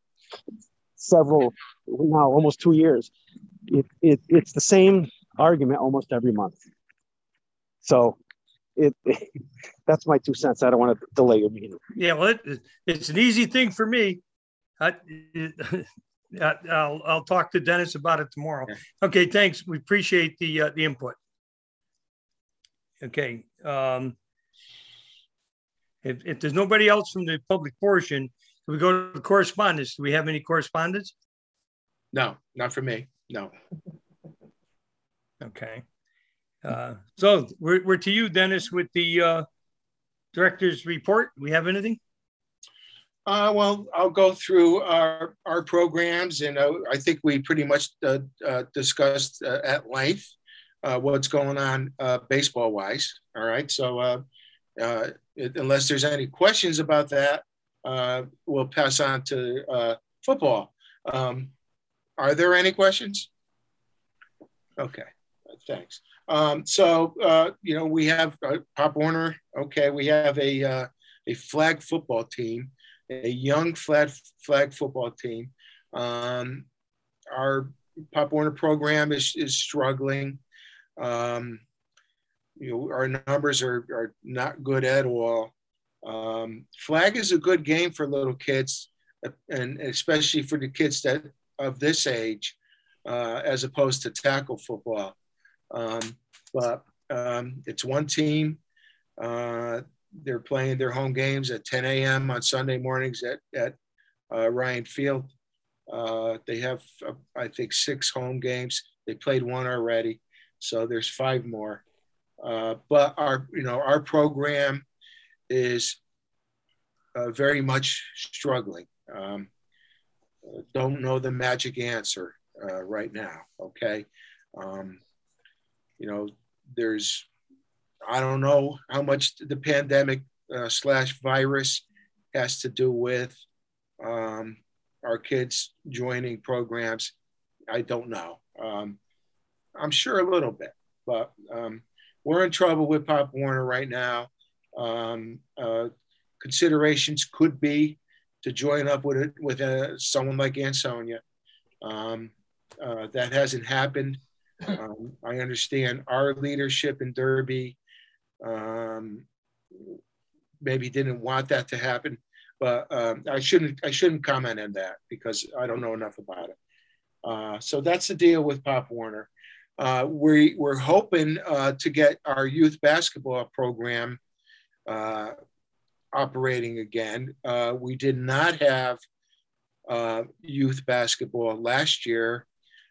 [SPEAKER 11] almost 2 years, it's the same argument almost every month. So that's my 2 cents. I don't want to delay your meeting.
[SPEAKER 3] Yeah, well, it's an easy thing for me. I'll talk to Dennis about it tomorrow. Okay, thanks. We appreciate the input. Okay. If there's nobody else from the public portion, can we go to the correspondence? Do we have any correspondence?
[SPEAKER 6] No, not for me. No.
[SPEAKER 3] Okay. So we're to you, Dennis, with the director's report. Do we have anything?
[SPEAKER 6] Well, I'll go through our programs, and I think we pretty much discussed at length what's going on baseball-wise. All right. So unless there's any questions about that, we'll pass on to football. Are there any questions? Okay, thanks. So we have Pop Warner. Okay, we have a flag football team, a young flag football team. Our Pop Warner program is struggling. Our numbers are not good at all. Flag is a good game for little kids, and especially for the kids that of this age, as opposed to tackle football. But it's one team. They're playing their home games at 10 a.m. on Sunday mornings at Ryan Field. They have, I think, 6 home games. They played 1 already, so there's 5 more. But our program is very much struggling. Don't know the magic answer right now. Okay. I don't know how much the pandemic / virus has to do with our kids joining programs. I don't know. I'm sure a little bit, but we're in trouble with Pop Warner right now. Considerations could be to join up with someone like Ansonia. That hasn't happened. I understand our leadership in Derby maybe didn't want that to happen, but I shouldn't comment on that because I don't know enough about it. So that's the deal with Pop Warner. We're hoping to get our youth basketball program operating again. We did not have youth basketball last year.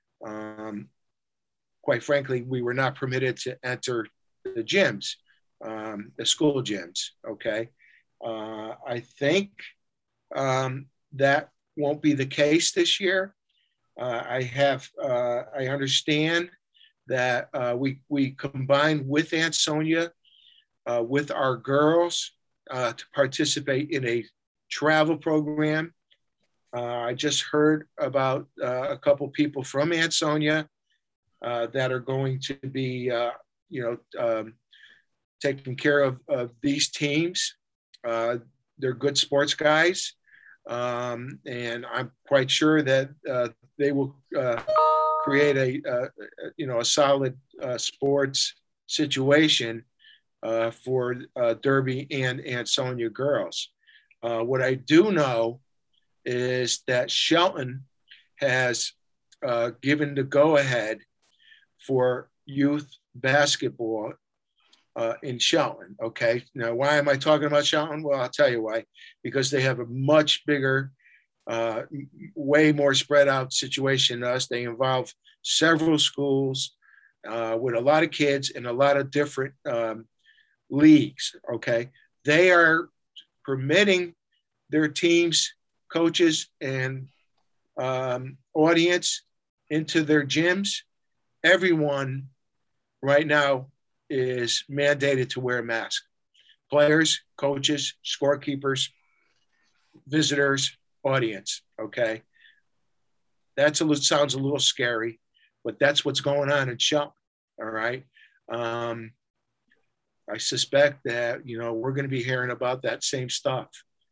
[SPEAKER 6] Quite frankly, we were not permitted to enter the gyms, the school gyms. Okay. I think that won't be the case this year. I understand that we combined with Ansonia with our girls to participate in a travel program. I just heard about a couple people from Ansonia that are going to be, taking care of these teams. They're good sports guys, and I'm quite sure that they will create a solid sports situation for Derby and Ansonia girls. What I do know is that Shelton has given the go-ahead for youth basketball in Shelton. Okay. Now, why am I talking about Shelton? Well, I'll tell you why. Because they have a much bigger way more spread out situation than us. They involve several schools with a lot of kids and a lot of different leagues. Okay, they are permitting their teams, coaches, and audience into their gyms. Everyone right now is mandated to wear a mask. Players, coaches, scorekeepers, visitors, audience. Okay, sounds a little scary, but that's what's going on in Shelton. All right. I suspect that, you know, we're going to be hearing about that same stuff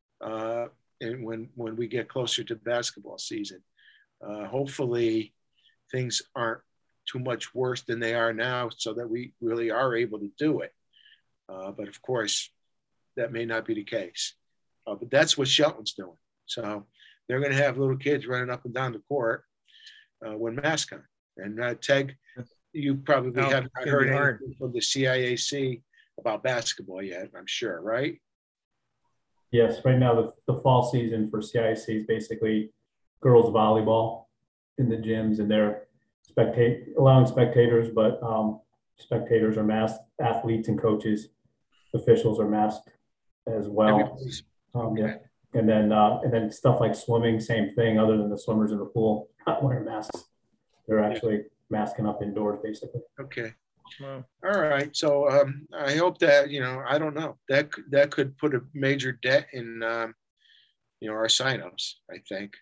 [SPEAKER 6] and when we get closer to basketball season. Hopefully things aren't too much worse than they are now so that we really are able to do it. But of course, that may not be the case. But that's what Shelton's doing. So they're going to have little kids running up and down the court with masks on. And Teg, you probably haven't heard anything from the CIAC about basketball yet, I'm sure, right?
[SPEAKER 10] Yes, right now the fall season for CIAC is basically girls volleyball in the gyms, and they're allowing spectators, but spectators are masked, athletes and coaches, officials are masked as well. Yeah. And then stuff like swimming, same thing, other than the swimmers in the pool not wearing masks. They're actually masking up indoors, basically.
[SPEAKER 6] Okay. Wow. All right. So I hope that, you know, I don't know, that could put a major debt in, you know, our signups, I think.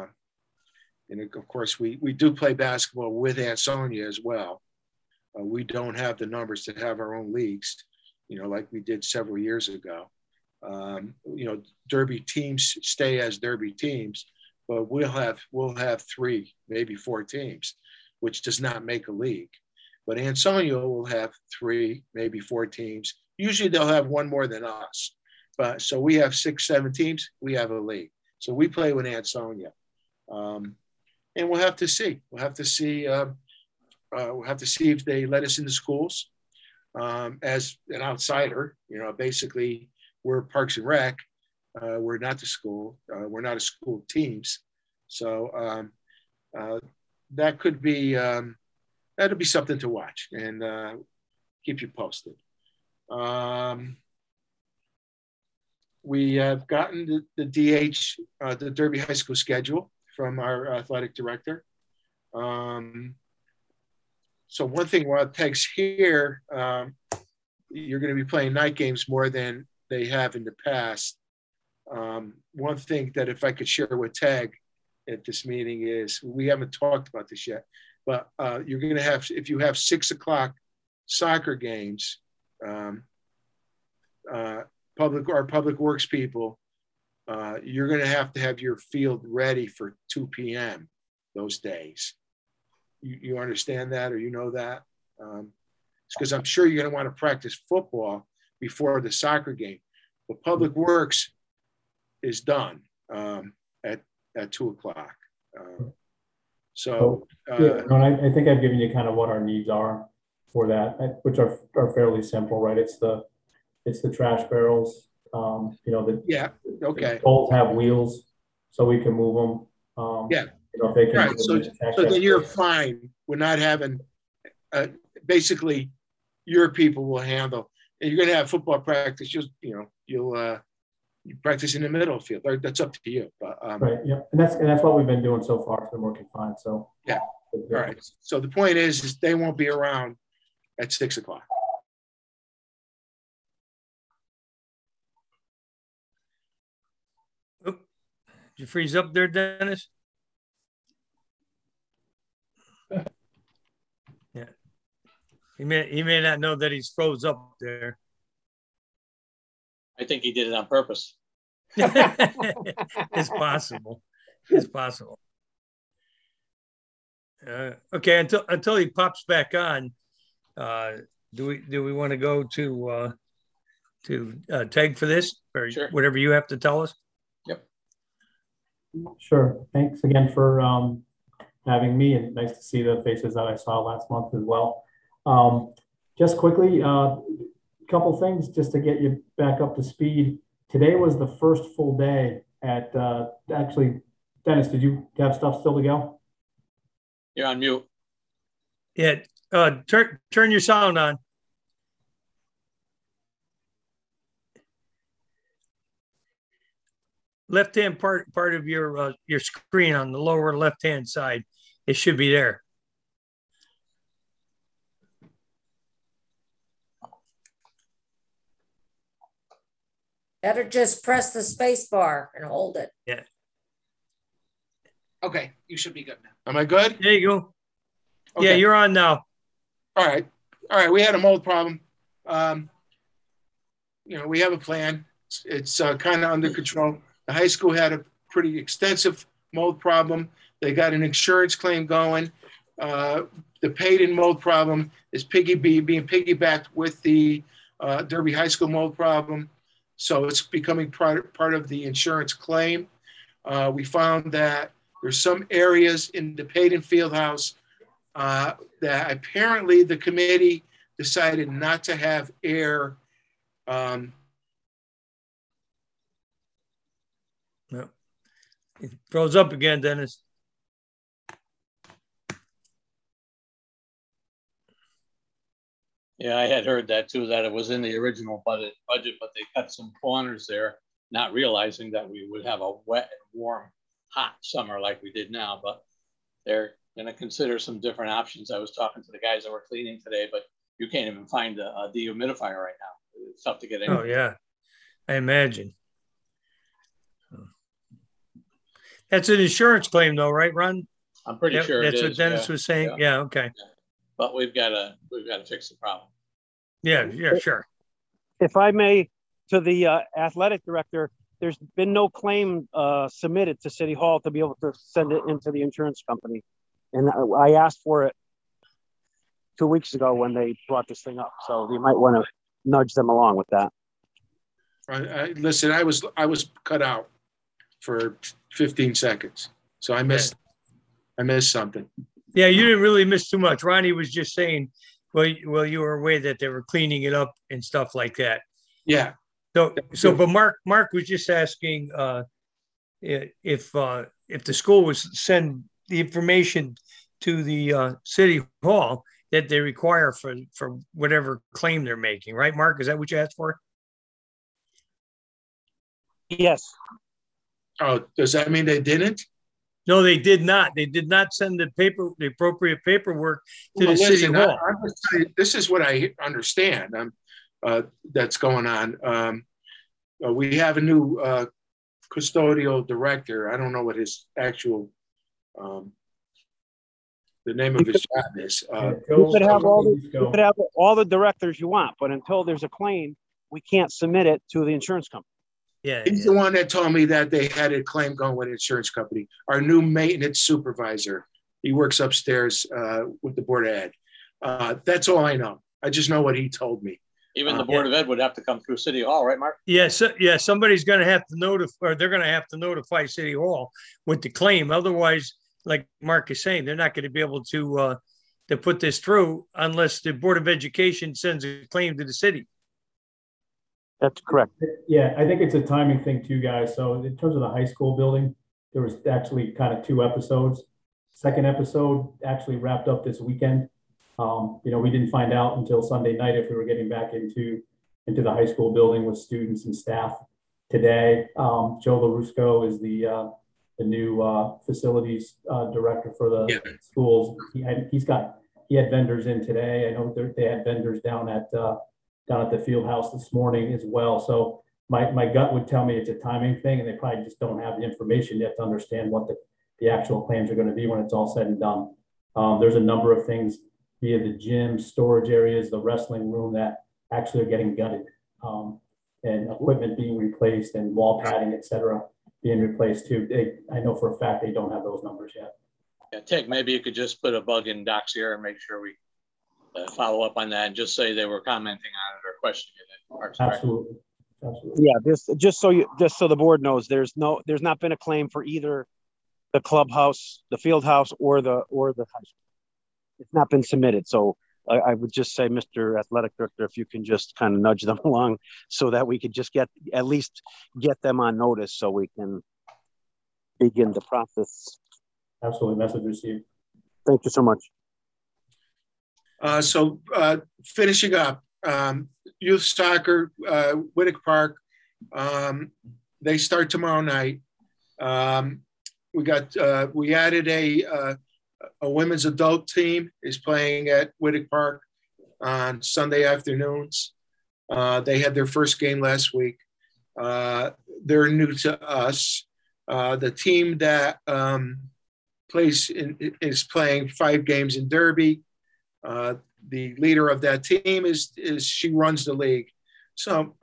[SPEAKER 6] And of course, we do play basketball with Ansonia as well. We don't have the numbers to have our own leagues, you know, like we did several years ago. You know, Derby teams stay as Derby teams, but we'll have 3, maybe 4 teams, which does not make a league. But Ansonia will have 3, maybe 4 teams. Usually they'll have one more than us. But so we have 6, 7 teams. We have a league. So we play with Ansonia, and we'll have to see. We'll have to see. We'll have to see if they let us into schools as an outsider. You know, basically we're Parks and Rec. We're not the school. We're not a school teams. So that could be. That'll be something to watch and keep you posted. We have gotten the DH, the Derby High School schedule from our athletic director. So one thing while Peg's here, you're going to be playing night games more than they have in the past. One thing that if I could share with Teg at this meeting is, we haven't talked about this yet, but you're going to have, if you have 6 o'clock soccer games, public works people, you're going to have your field ready for 2 p.m. those days. You understand that, or you know that? Because I'm sure you're going to want to practice football before the soccer game. But public works is done at 2 o'clock.
[SPEAKER 10] I think I've given you kind of what our needs are for that, which are fairly simple, right? It's the trash barrels. You know, the goals have wheels, so we can move them. You know, if they can.
[SPEAKER 6] Right. So then you're fine. We're not having. Basically, your people will handle. And you're going to have football practice. You'll practice in the middle field. That's up to you. But,
[SPEAKER 10] right. Yeah. And that's what we've been doing so far. It's been working fine. So
[SPEAKER 6] yeah. All right. So the point is they won't be around at 6 o'clock.
[SPEAKER 3] Oh, did you freeze up there, Dennis? Yeah. He may not know that he's froze up there.
[SPEAKER 2] I think he did it on purpose.
[SPEAKER 3] It's possible. It's possible. Okay, until he pops back on, do we want to go to Teg for this, or sure, whatever you have to tell us?
[SPEAKER 2] Yep.
[SPEAKER 10] Sure. Thanks again for having me, and nice to see the faces that I saw last month as well. Just quickly, couple things just to get you back up to speed. Today was the first full day at actually Dennis, did you have stuff still to go?
[SPEAKER 2] You're on mute.
[SPEAKER 3] Yeah, turn your sound on. Left-hand part of your screen on the lower left-hand side, it should be there.
[SPEAKER 5] Better just press the space bar and hold it.
[SPEAKER 3] Yeah.
[SPEAKER 6] Okay, you should be good now. Am I good?
[SPEAKER 3] There you go.
[SPEAKER 6] Okay.
[SPEAKER 3] Yeah, you're on now.
[SPEAKER 6] All right. We had a mold problem. We have a plan. It's kind of under control. The high school had a pretty extensive mold problem. They got an insurance claim going. The paid-in mold problem is being piggybacked with the Derby High School mold problem. So it's becoming part of the insurance claim. We found that there's some areas in the paid-in field house that apparently the committee decided not to have air.
[SPEAKER 3] No. It froze up again, Dennis.
[SPEAKER 2] Yeah, I had heard that too, that it was in the original budget, but they cut some corners there, not realizing that we would have a wet and warm, hot summer like we did now. But they're going to consider some different options. I was talking to the guys that were cleaning today, but you can't even find a dehumidifier right now. It's tough to get in.
[SPEAKER 3] Oh, yeah, I imagine. That's an insurance claim, though, right, Ron?
[SPEAKER 2] I'm pretty sure
[SPEAKER 3] that's what Dennis was saying. Yeah, okay.
[SPEAKER 2] Yeah. But we've got to fix the problem.
[SPEAKER 3] Yeah, sure.
[SPEAKER 11] If I may, to the athletic director, there's been no claim submitted to City Hall to be able to send it into the insurance company. And I asked for it 2 weeks ago when they brought this thing up. So you might want to nudge them along with that.
[SPEAKER 6] Listen, I was cut out for 15 seconds. So I missed something.
[SPEAKER 3] Yeah, you didn't really miss too much. Ronnie was just saying, well, you were aware that they were cleaning it up and stuff like that.
[SPEAKER 6] Yeah.
[SPEAKER 3] But Mark was just asking if the school was send the information to the City Hall that they require for whatever claim they're making, right, Mark? Is that what you asked for?
[SPEAKER 11] Yes.
[SPEAKER 6] Oh, does that mean they didn't?
[SPEAKER 3] No, they did not. They did not send the appropriate paperwork to the City Hall.
[SPEAKER 6] This is what I understand. That's going on. We have a new custodial director. I don't know what his actual the name of his job is.
[SPEAKER 11] You could have all the directors you want, but until there's a claim, we can't submit it to the insurance company.
[SPEAKER 3] Yeah,
[SPEAKER 6] he's the one that told me that they had a claim going with an insurance company. Our new maintenance supervisor, he works upstairs with the Board of Ed. That's all I know. I just know what he told me.
[SPEAKER 2] Even the Board of Ed would have to come through City Hall, right, Mark?
[SPEAKER 3] Yes, somebody's going to have to notify, or they're going to have to notify City Hall with the claim. Otherwise, like Mark is saying, they're not going to be able to put this through unless the Board of Education sends a claim to the city.
[SPEAKER 11] That's correct.
[SPEAKER 10] Yeah, I think it's a timing thing too, guys. So in terms of the high school building, there was actually kind of 2 episodes. Second episode actually wrapped up this weekend. We didn't find out until Sunday night if we were getting back into the high school building with students and staff today. Joe LaRusco is the new facilities director for the schools. He had vendors in today. I know they had vendors down at the field house this morning as well. So my gut would tell me it's a timing thing, and they probably just don't have the information yet to understand what the actual plans are going to be when it's all said and done. There's a number of things via the gym, storage areas, the wrestling room that actually are getting gutted, and equipment being replaced and wall padding, et cetera, being replaced too. I know for a fact they don't have those numbers yet.
[SPEAKER 2] Yeah, Tig, maybe you could just put a bug in Doc's ear and make sure we follow up on that and just say they were commenting on it or questioning it.
[SPEAKER 10] Absolutely.
[SPEAKER 11] Yeah, just so the board knows, there's not been a claim for either the clubhouse, the field house, or the high school. It's not been submitted. So I would just say, Mr. Athletic Director, if you can just kind of nudge them along so that we could just at least get them on notice so we can begin the process.
[SPEAKER 10] Absolutely, message received.
[SPEAKER 11] Thank you so much.
[SPEAKER 6] Finishing up, youth soccer, Whittick Park, they start tomorrow night. We added a women's adult team is playing at Whittick Park on Sunday afternoons. They had their first game last week. They're new to us. The team that is playing 5 games in Derby. The leader of that team is she runs the league. So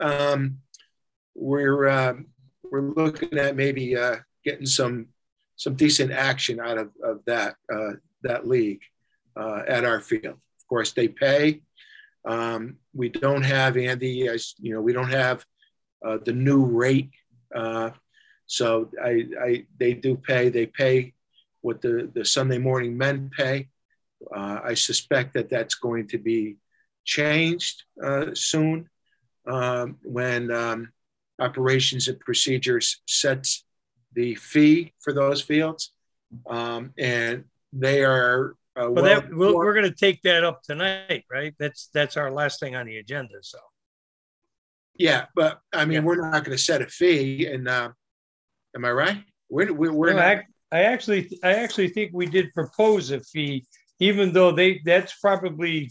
[SPEAKER 6] we're looking at maybe getting some decent action out of that league at our field. Of course, they pay. We don't have, Andy, we don't have the new rate. So they do pay. They pay what the Sunday morning men pay. I suspect that that's going to be changed soon when Operations and Procedures sets the fee for those fields. And they are
[SPEAKER 3] we're going to take that up tonight, right? That's our last thing on the agenda. So
[SPEAKER 6] yeah, but I mean, we're not going to set a fee. And am I right? We're not.
[SPEAKER 3] I actually think we did propose a fee, even though that's probably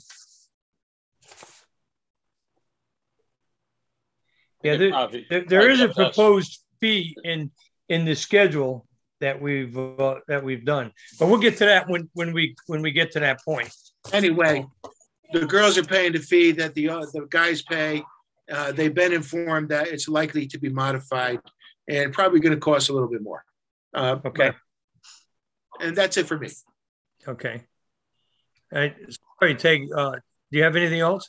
[SPEAKER 3] there is a proposed fee in the schedule that we've done, but we'll get to that when we get to that point.
[SPEAKER 6] Anyway, the girls are paying the fee that the guys pay. They've been informed that it's likely to be modified and probably going to cost a little bit more.
[SPEAKER 3] Okay.
[SPEAKER 6] And that's it for me.
[SPEAKER 3] Okay. Sorry, Teg, do you have anything else?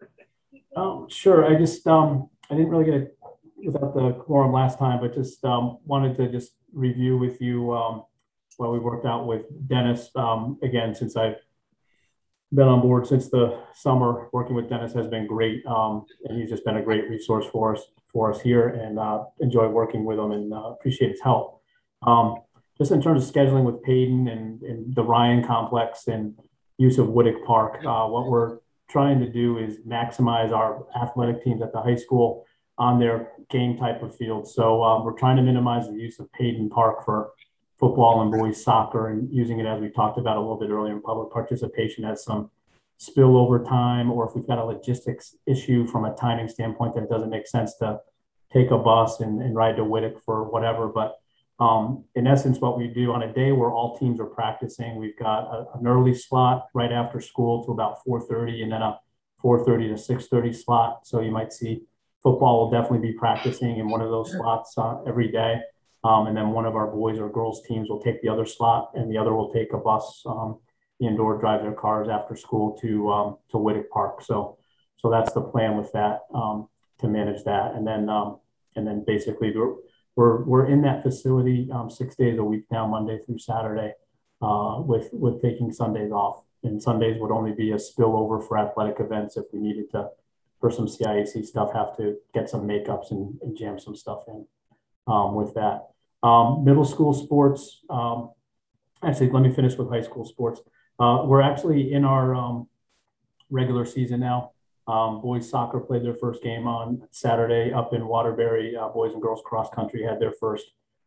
[SPEAKER 10] Sure. I just I didn't really get it without the quorum last time, but just wanted to just review with you what we worked out with Dennis. Again, since I've been on board since the summer, working with Dennis has been great, and he's just been a great resource for us here, and enjoy working with him and appreciate his help. Just in terms of scheduling with Payton and the Ryan complex and use of Whittick Park, what we're trying to do is maximize our athletic teams at the high school on their game type of field. So we're trying to minimize the use of Payton Park for football and boys soccer, and using it, as we talked about a little bit earlier, in public participation as some spillover time, or if we've got a logistics issue from a timing standpoint that it doesn't make sense to take a bus and ride to Whittick for whatever. But in essence, what we do on a day where all teams are practicing, we've got an early slot right after school to about 4:30, and then a 4:30 to 6:30 slot. So you might see football will definitely be practicing in one of those slots every day. And then one of our boys or girls teams will take the other slot, and the other will take a bus indoor, drive their cars after school to Whittick Park. So that's the plan with that, to manage that. And then basically we're in that facility 6 days a week now, Monday through Saturday, with taking Sundays off. And Sundays would only be a spillover for athletic events if we needed to, for some CIAC stuff, have to get some makeups and jam some stuff in with that. Middle school sports, actually, let me finish with high school sports. We're actually in our regular season now. Boys soccer played their first game on Saturday up in Waterbury. Boys and girls cross country had their first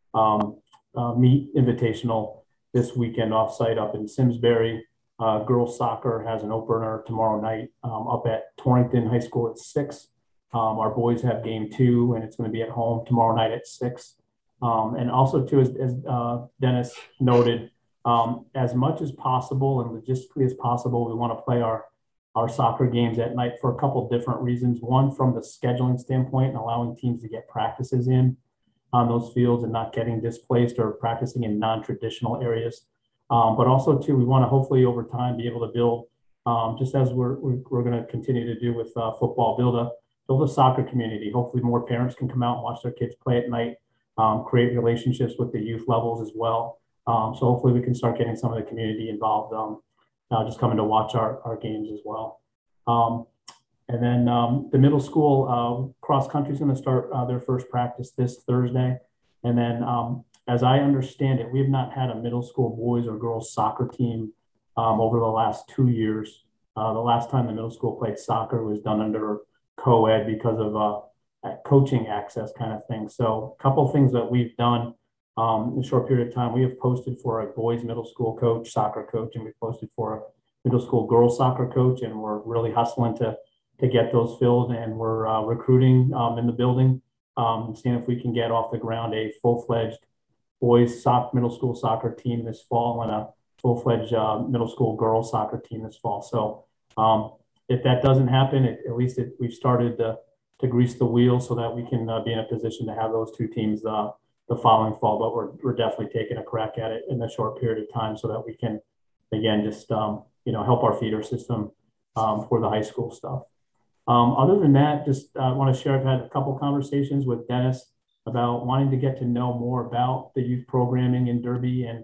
[SPEAKER 10] meet invitational this weekend off-site up in Simsbury. Girls soccer has an opener tomorrow night up at Torrington High School at 6. Our boys have game 2, and it's going to be at home tomorrow night at 6. And also, too, as Dennis noted, as much as possible and logistically as possible, we want to play our soccer games at night for a couple of different reasons. One, from the scheduling standpoint and allowing teams to get practices in on those fields and not getting displaced or practicing in non-traditional areas. But also, too, we want to hopefully over time be able to build, just as we're going to continue to do with football, build a soccer community. Hopefully more parents can come out and watch their kids play at night, create relationships with the youth levels as well. So hopefully we can start getting some of the community involved, just coming to watch our games as well. And then the middle school cross country is going to start their first practice this Thursday. And then as I understand it, we have not had a middle school boys or girls soccer team over the last 2 years. The last time the middle school played soccer was done under co-ed because of coaching access kind of thing. So a couple of things that we've done in a short period of time. We have posted for a boys middle school coach, soccer coach, and we posted for a middle school girls soccer coach, and we're really hustling to get those filled, and we're recruiting in the building, seeing if we can get off the ground a full-fledged boys middle school soccer team this fall and a full-fledged middle school girls soccer team this fall. So if that doesn't happen, at least we've started to grease the wheel so that we can be in a position to have those two teams the following fall. But we're definitely taking a crack at it in a short period of time so that we can, again, just help our feeder system for the high school stuff. Other than that, just want to share, I've had a couple conversations with Dennis about wanting to get to know more about the youth programming in Derby. And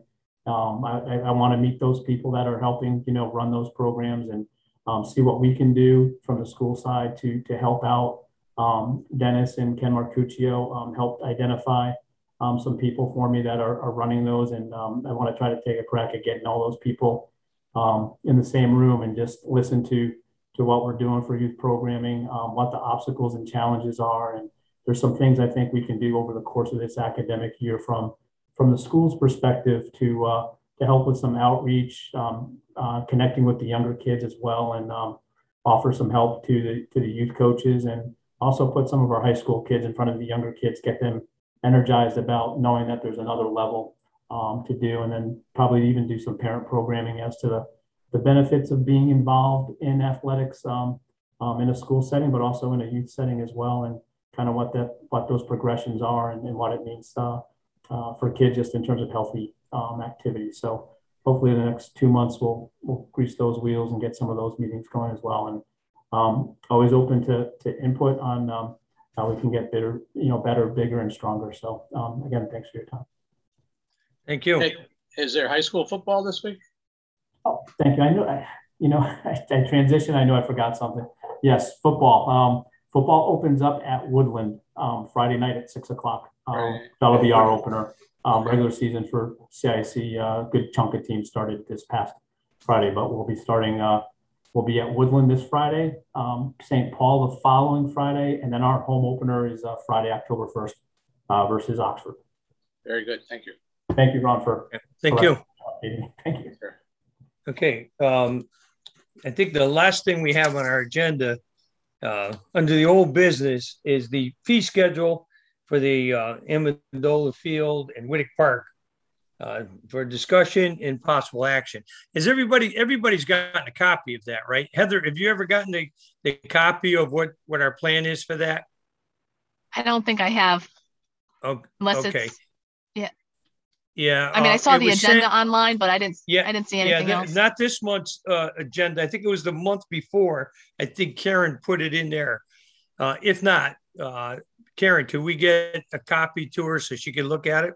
[SPEAKER 10] I want to meet those people that are helping, run those programs and see what we can do from the school side to help out. Dennis and Ken Marcuccio helped identify some people for me that are running those. And I want to try to take a crack at getting all those people in the same room and just listen to what we're doing for youth programming, what the obstacles and challenges are. And there's some things I think we can do over the course of this academic year from the school's perspective to help with some outreach, connecting with the younger kids as well, and offer some help to the youth coaches, and also put some of our high school kids in front of the younger kids, get them energized about knowing that there's another level to do, and then probably even do some parent programming as to the benefits of being involved in athletics in a school setting, but also in a youth setting as well, and kind of what those progressions are and what it means for kids just in terms of healthy activities. So hopefully in the next 2 months, we'll grease those wheels and get some of those meetings going as well. And always open to input on how we can get better, bigger and stronger. So again, thanks for your time.
[SPEAKER 3] Thank you.
[SPEAKER 2] Hey, is there high school football this week?
[SPEAKER 10] Oh, thank you. I know, I transitioned. I know I forgot something. Yes, football. Football opens up at Woodland Friday night at 6 o'clock. That'll be our opener. Regular season for CIC, a good chunk of teams started this past Friday, but we'll be starting, we'll be at Woodland this Friday, St. Paul the following Friday, and then our home opener is Friday, October 1st versus Oxford.
[SPEAKER 2] Very good. Thank you.
[SPEAKER 10] Thank you, Ron, for
[SPEAKER 3] Thank you.
[SPEAKER 10] Thank you.
[SPEAKER 2] Sure.
[SPEAKER 3] Okay. I think the last thing we have on our agenda under the old business is the fee schedule for the Amendola Field and Whittick Park for discussion and possible action. Is everybody's gotten a copy of that, right? Heather, have you ever gotten the copy of what our plan is for that?
[SPEAKER 4] I don't think I have.
[SPEAKER 3] Oh,
[SPEAKER 4] unless
[SPEAKER 3] okay.
[SPEAKER 4] It's yeah.
[SPEAKER 3] Yeah.
[SPEAKER 4] I mean, I saw the agenda online, but I didn't see anything else.
[SPEAKER 3] Not this month's agenda. I think it was the month before. I think Karen put it in there. If not, Karen, could we get a copy to her so she can look at it?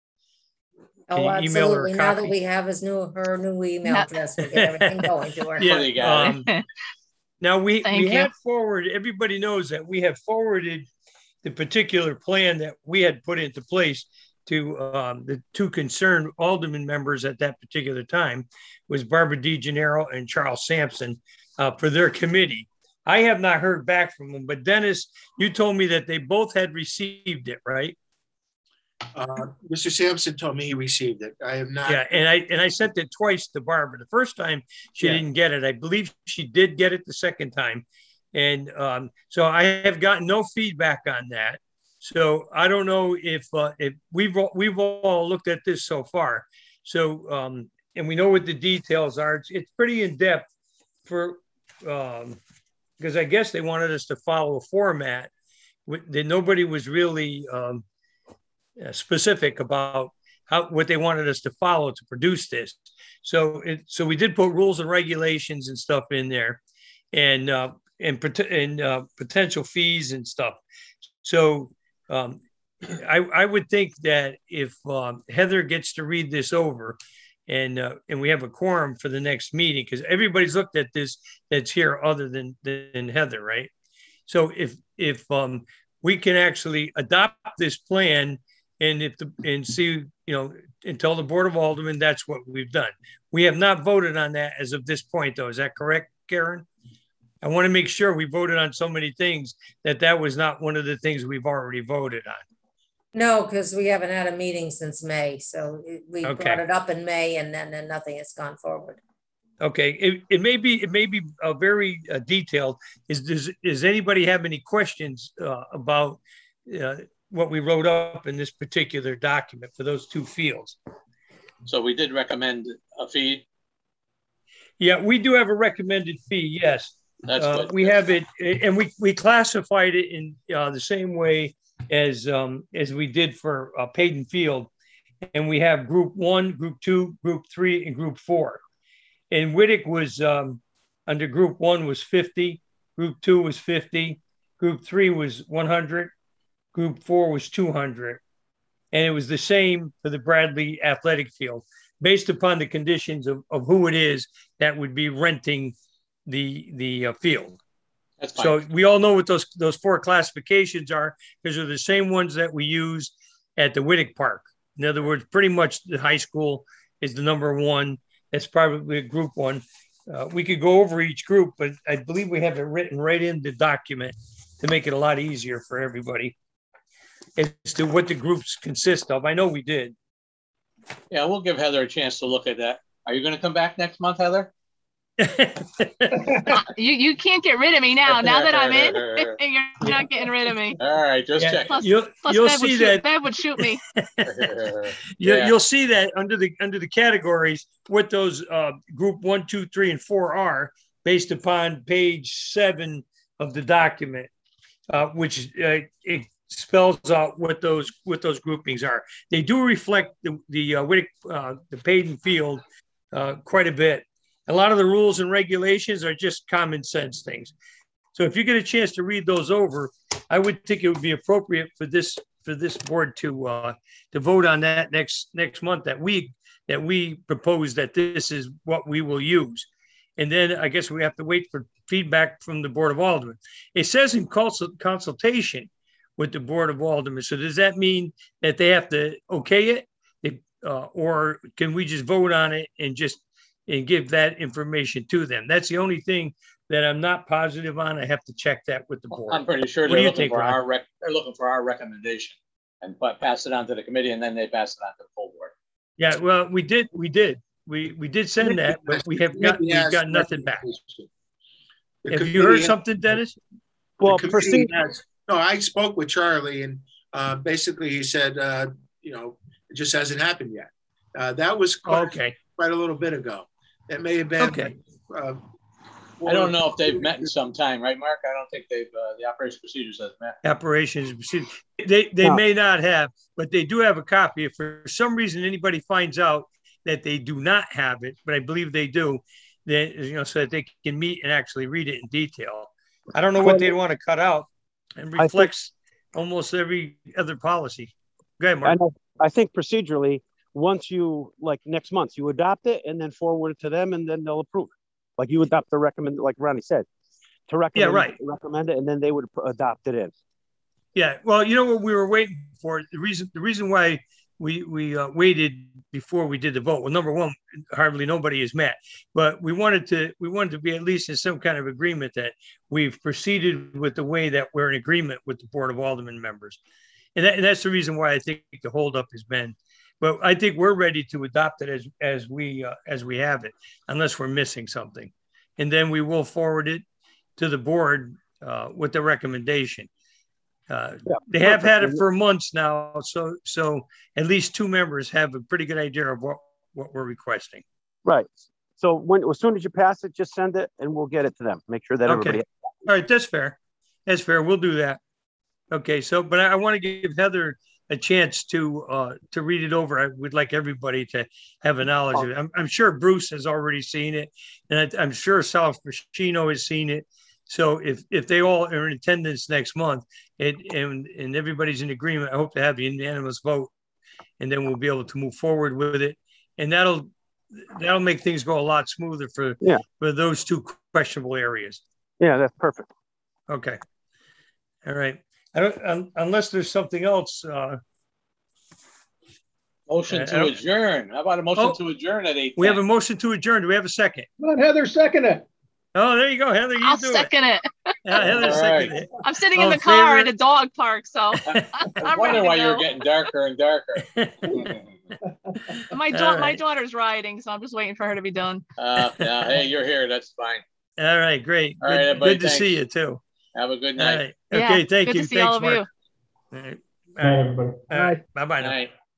[SPEAKER 5] Oh, absolutely. Now that we have her new email address, we get everything going to her.
[SPEAKER 3] Yeah. Now we had forwarded, everybody knows that we have forwarded the particular plan that we had put into place to the two concerned alderman members at that particular time, was Barbara DeGennaro and Charles Sampson for their committee. I have not heard back from them, but Dennis, you told me that they both had received it, right?
[SPEAKER 6] Mr. Sampson told me he received it. I have not.
[SPEAKER 3] Yeah, and I sent it twice to Barbara. The first time she didn't get it. I believe she did get it the second time. And so I have gotten no feedback on that. So I don't know if we've all looked at this so far. So and we know what the details are. It's pretty in depth for because I guess they wanted us to follow a format that nobody was really specific about what they wanted us to follow to produce this. So we did put rules and regulations and stuff in there, and potential fees and stuff. So I would think that if Heather gets to read this over, and we have a quorum for the next meeting, because everybody's looked at this that's here other than Heather, right? So if we can actually adopt this plan and see and tell the Board of Aldermen that's what we've done. We have not voted on that as of this point, though. Is that correct, Karen? I want to make sure we voted on so many things that was not one of the things we've already voted on.
[SPEAKER 5] No, because we haven't had a meeting since May. So we brought it up in May and then nothing has gone forward.
[SPEAKER 3] Okay, it may be a very detailed. Does anybody have any questions about what we wrote up in this particular document for those two fields?
[SPEAKER 2] So we did recommend a fee.
[SPEAKER 3] Yeah, we do have a recommended fee. Yes,
[SPEAKER 2] that's good.
[SPEAKER 3] We have it, and we classified it in the same way as we did for Payton Field, and we have Group 1, Group 2, Group 3, and Group 4. And Whittick was under Group 1 was 50, Group 2 was 50, Group 3 was 100, Group 4 was 200. And it was the same for the Bradley Athletic Field, based upon the conditions of who it is that would be renting the field.
[SPEAKER 2] That's fine.
[SPEAKER 3] So we all know what those four classifications are, because they're the same ones that we use at the Whittick Park. In other words, pretty much the high school is the number one. That's probably a Group 1. We could go over each group, but I believe we have it written right in the document to make it a lot easier for everybody as to what the groups consist of. I know we did.
[SPEAKER 2] Yeah, we'll give Heather a chance to look at that. Are you going to come back next month, Heather?
[SPEAKER 4] You can't get rid of me now. Now that I'm in, you're not getting rid of me.
[SPEAKER 2] All right, just check.
[SPEAKER 4] Plus
[SPEAKER 3] you'll see that
[SPEAKER 4] Bev would shoot me.
[SPEAKER 3] You'll see that under the categories what those Group 1, 2, 3, and 4 are, based upon page 7 of the document, which it spells out what those groupings are. They do reflect the Whittick, the Payton Field quite a bit. A lot of the rules and regulations are just common sense things. So if you get a chance to read those over, I would think it would be appropriate for this board to vote on that next month, that we propose that this is what we will use. And then I guess we have to wait for feedback from the Board of Aldermen. It says in consultation with the Board of Aldermen. So does that mean that they have to okay it? Or can we just vote on it and give that information to them? That's the only thing that I'm not positive on. I have to check that with the board.
[SPEAKER 2] I'm pretty sure they're looking for our recommendation and pass it on to the committee, and then they pass it on to the full board.
[SPEAKER 3] Yeah, well, we did send that, but we've got nothing back. Have you heard something, Dennis?
[SPEAKER 11] Well, proceed.
[SPEAKER 6] No, I spoke with Charlie, and basically he said, it just hasn't happened yet. That was quite a little bit ago. It may have been.
[SPEAKER 3] Okay.
[SPEAKER 2] I don't know if they've met in some time, right, Mark? I don't think they've. The operations procedures has met.
[SPEAKER 3] Operations procedures. They may not have, but they do have a copy. If for some reason anybody finds out that they do not have it, but I believe they do, then so that they can meet and actually read it in detail. I don't know what they'd want to cut out, and reflects almost every other policy. Go ahead, Mark.
[SPEAKER 11] I think procedurally, once you, like next month, you adopt it and then forward it to them, and then they'll approve it. Like you adopt the recommend, like Ronnie said, to recommend, recommend it, and then they would adopt it in.
[SPEAKER 3] Yeah, well, you know what we were waiting for? The reason why we waited before we did the vote. Well, number one, hardly nobody has met, but we wanted to be at least in some kind of agreement that we've proceeded with the way that we're in agreement with the Board of Aldermen members, and that's the reason why I think the holdup has been. But I think we're ready to adopt it as we have it, unless we're missing something, and then we will forward it to the board with the recommendation. They have had it for months now, so at least two members have a pretty good idea of what we're requesting.
[SPEAKER 11] Right. So as soon as you pass it, just send it, and we'll get it to them. Make sure that everybody.
[SPEAKER 3] All right, that's fair. That's fair. We'll do that. Okay. So, but I want to give Heather a chance to read it over. I would like everybody to have a knowledge of it. I'm sure Bruce has already seen it, and I'm sure Sal Frascino has seen it. So if they all are in attendance next month and everybody's in agreement, I hope to have the unanimous vote, and then we'll be able to move forward with it. And that'll make things go a lot smoother for those two questionable areas.
[SPEAKER 11] Yeah, that's perfect.
[SPEAKER 3] Okay. All right. Unless there's something else.
[SPEAKER 2] Motion to adjourn. How about a motion to adjourn at 8:10?
[SPEAKER 3] We have a motion to adjourn. Do we have a second?
[SPEAKER 1] Come on, Heather, second it.
[SPEAKER 3] Oh, there you go, Heather.
[SPEAKER 4] I'll second it.
[SPEAKER 3] Yeah, Heather, second it.
[SPEAKER 4] I'm sitting in the car at a dog park, so
[SPEAKER 2] I'm wondering why you're getting darker and darker.
[SPEAKER 4] My daughter's riding, so I'm just waiting for her to be done.
[SPEAKER 2] Hey, you're here. That's fine.
[SPEAKER 3] All right, great.
[SPEAKER 2] All right, everybody,
[SPEAKER 3] good to see you too.
[SPEAKER 2] Have a good night.
[SPEAKER 3] All right. Okay, thank you.
[SPEAKER 4] Good to see all of you.
[SPEAKER 3] All right.
[SPEAKER 10] Bye, everybody.
[SPEAKER 3] All right. Bye-bye now.
[SPEAKER 2] Night.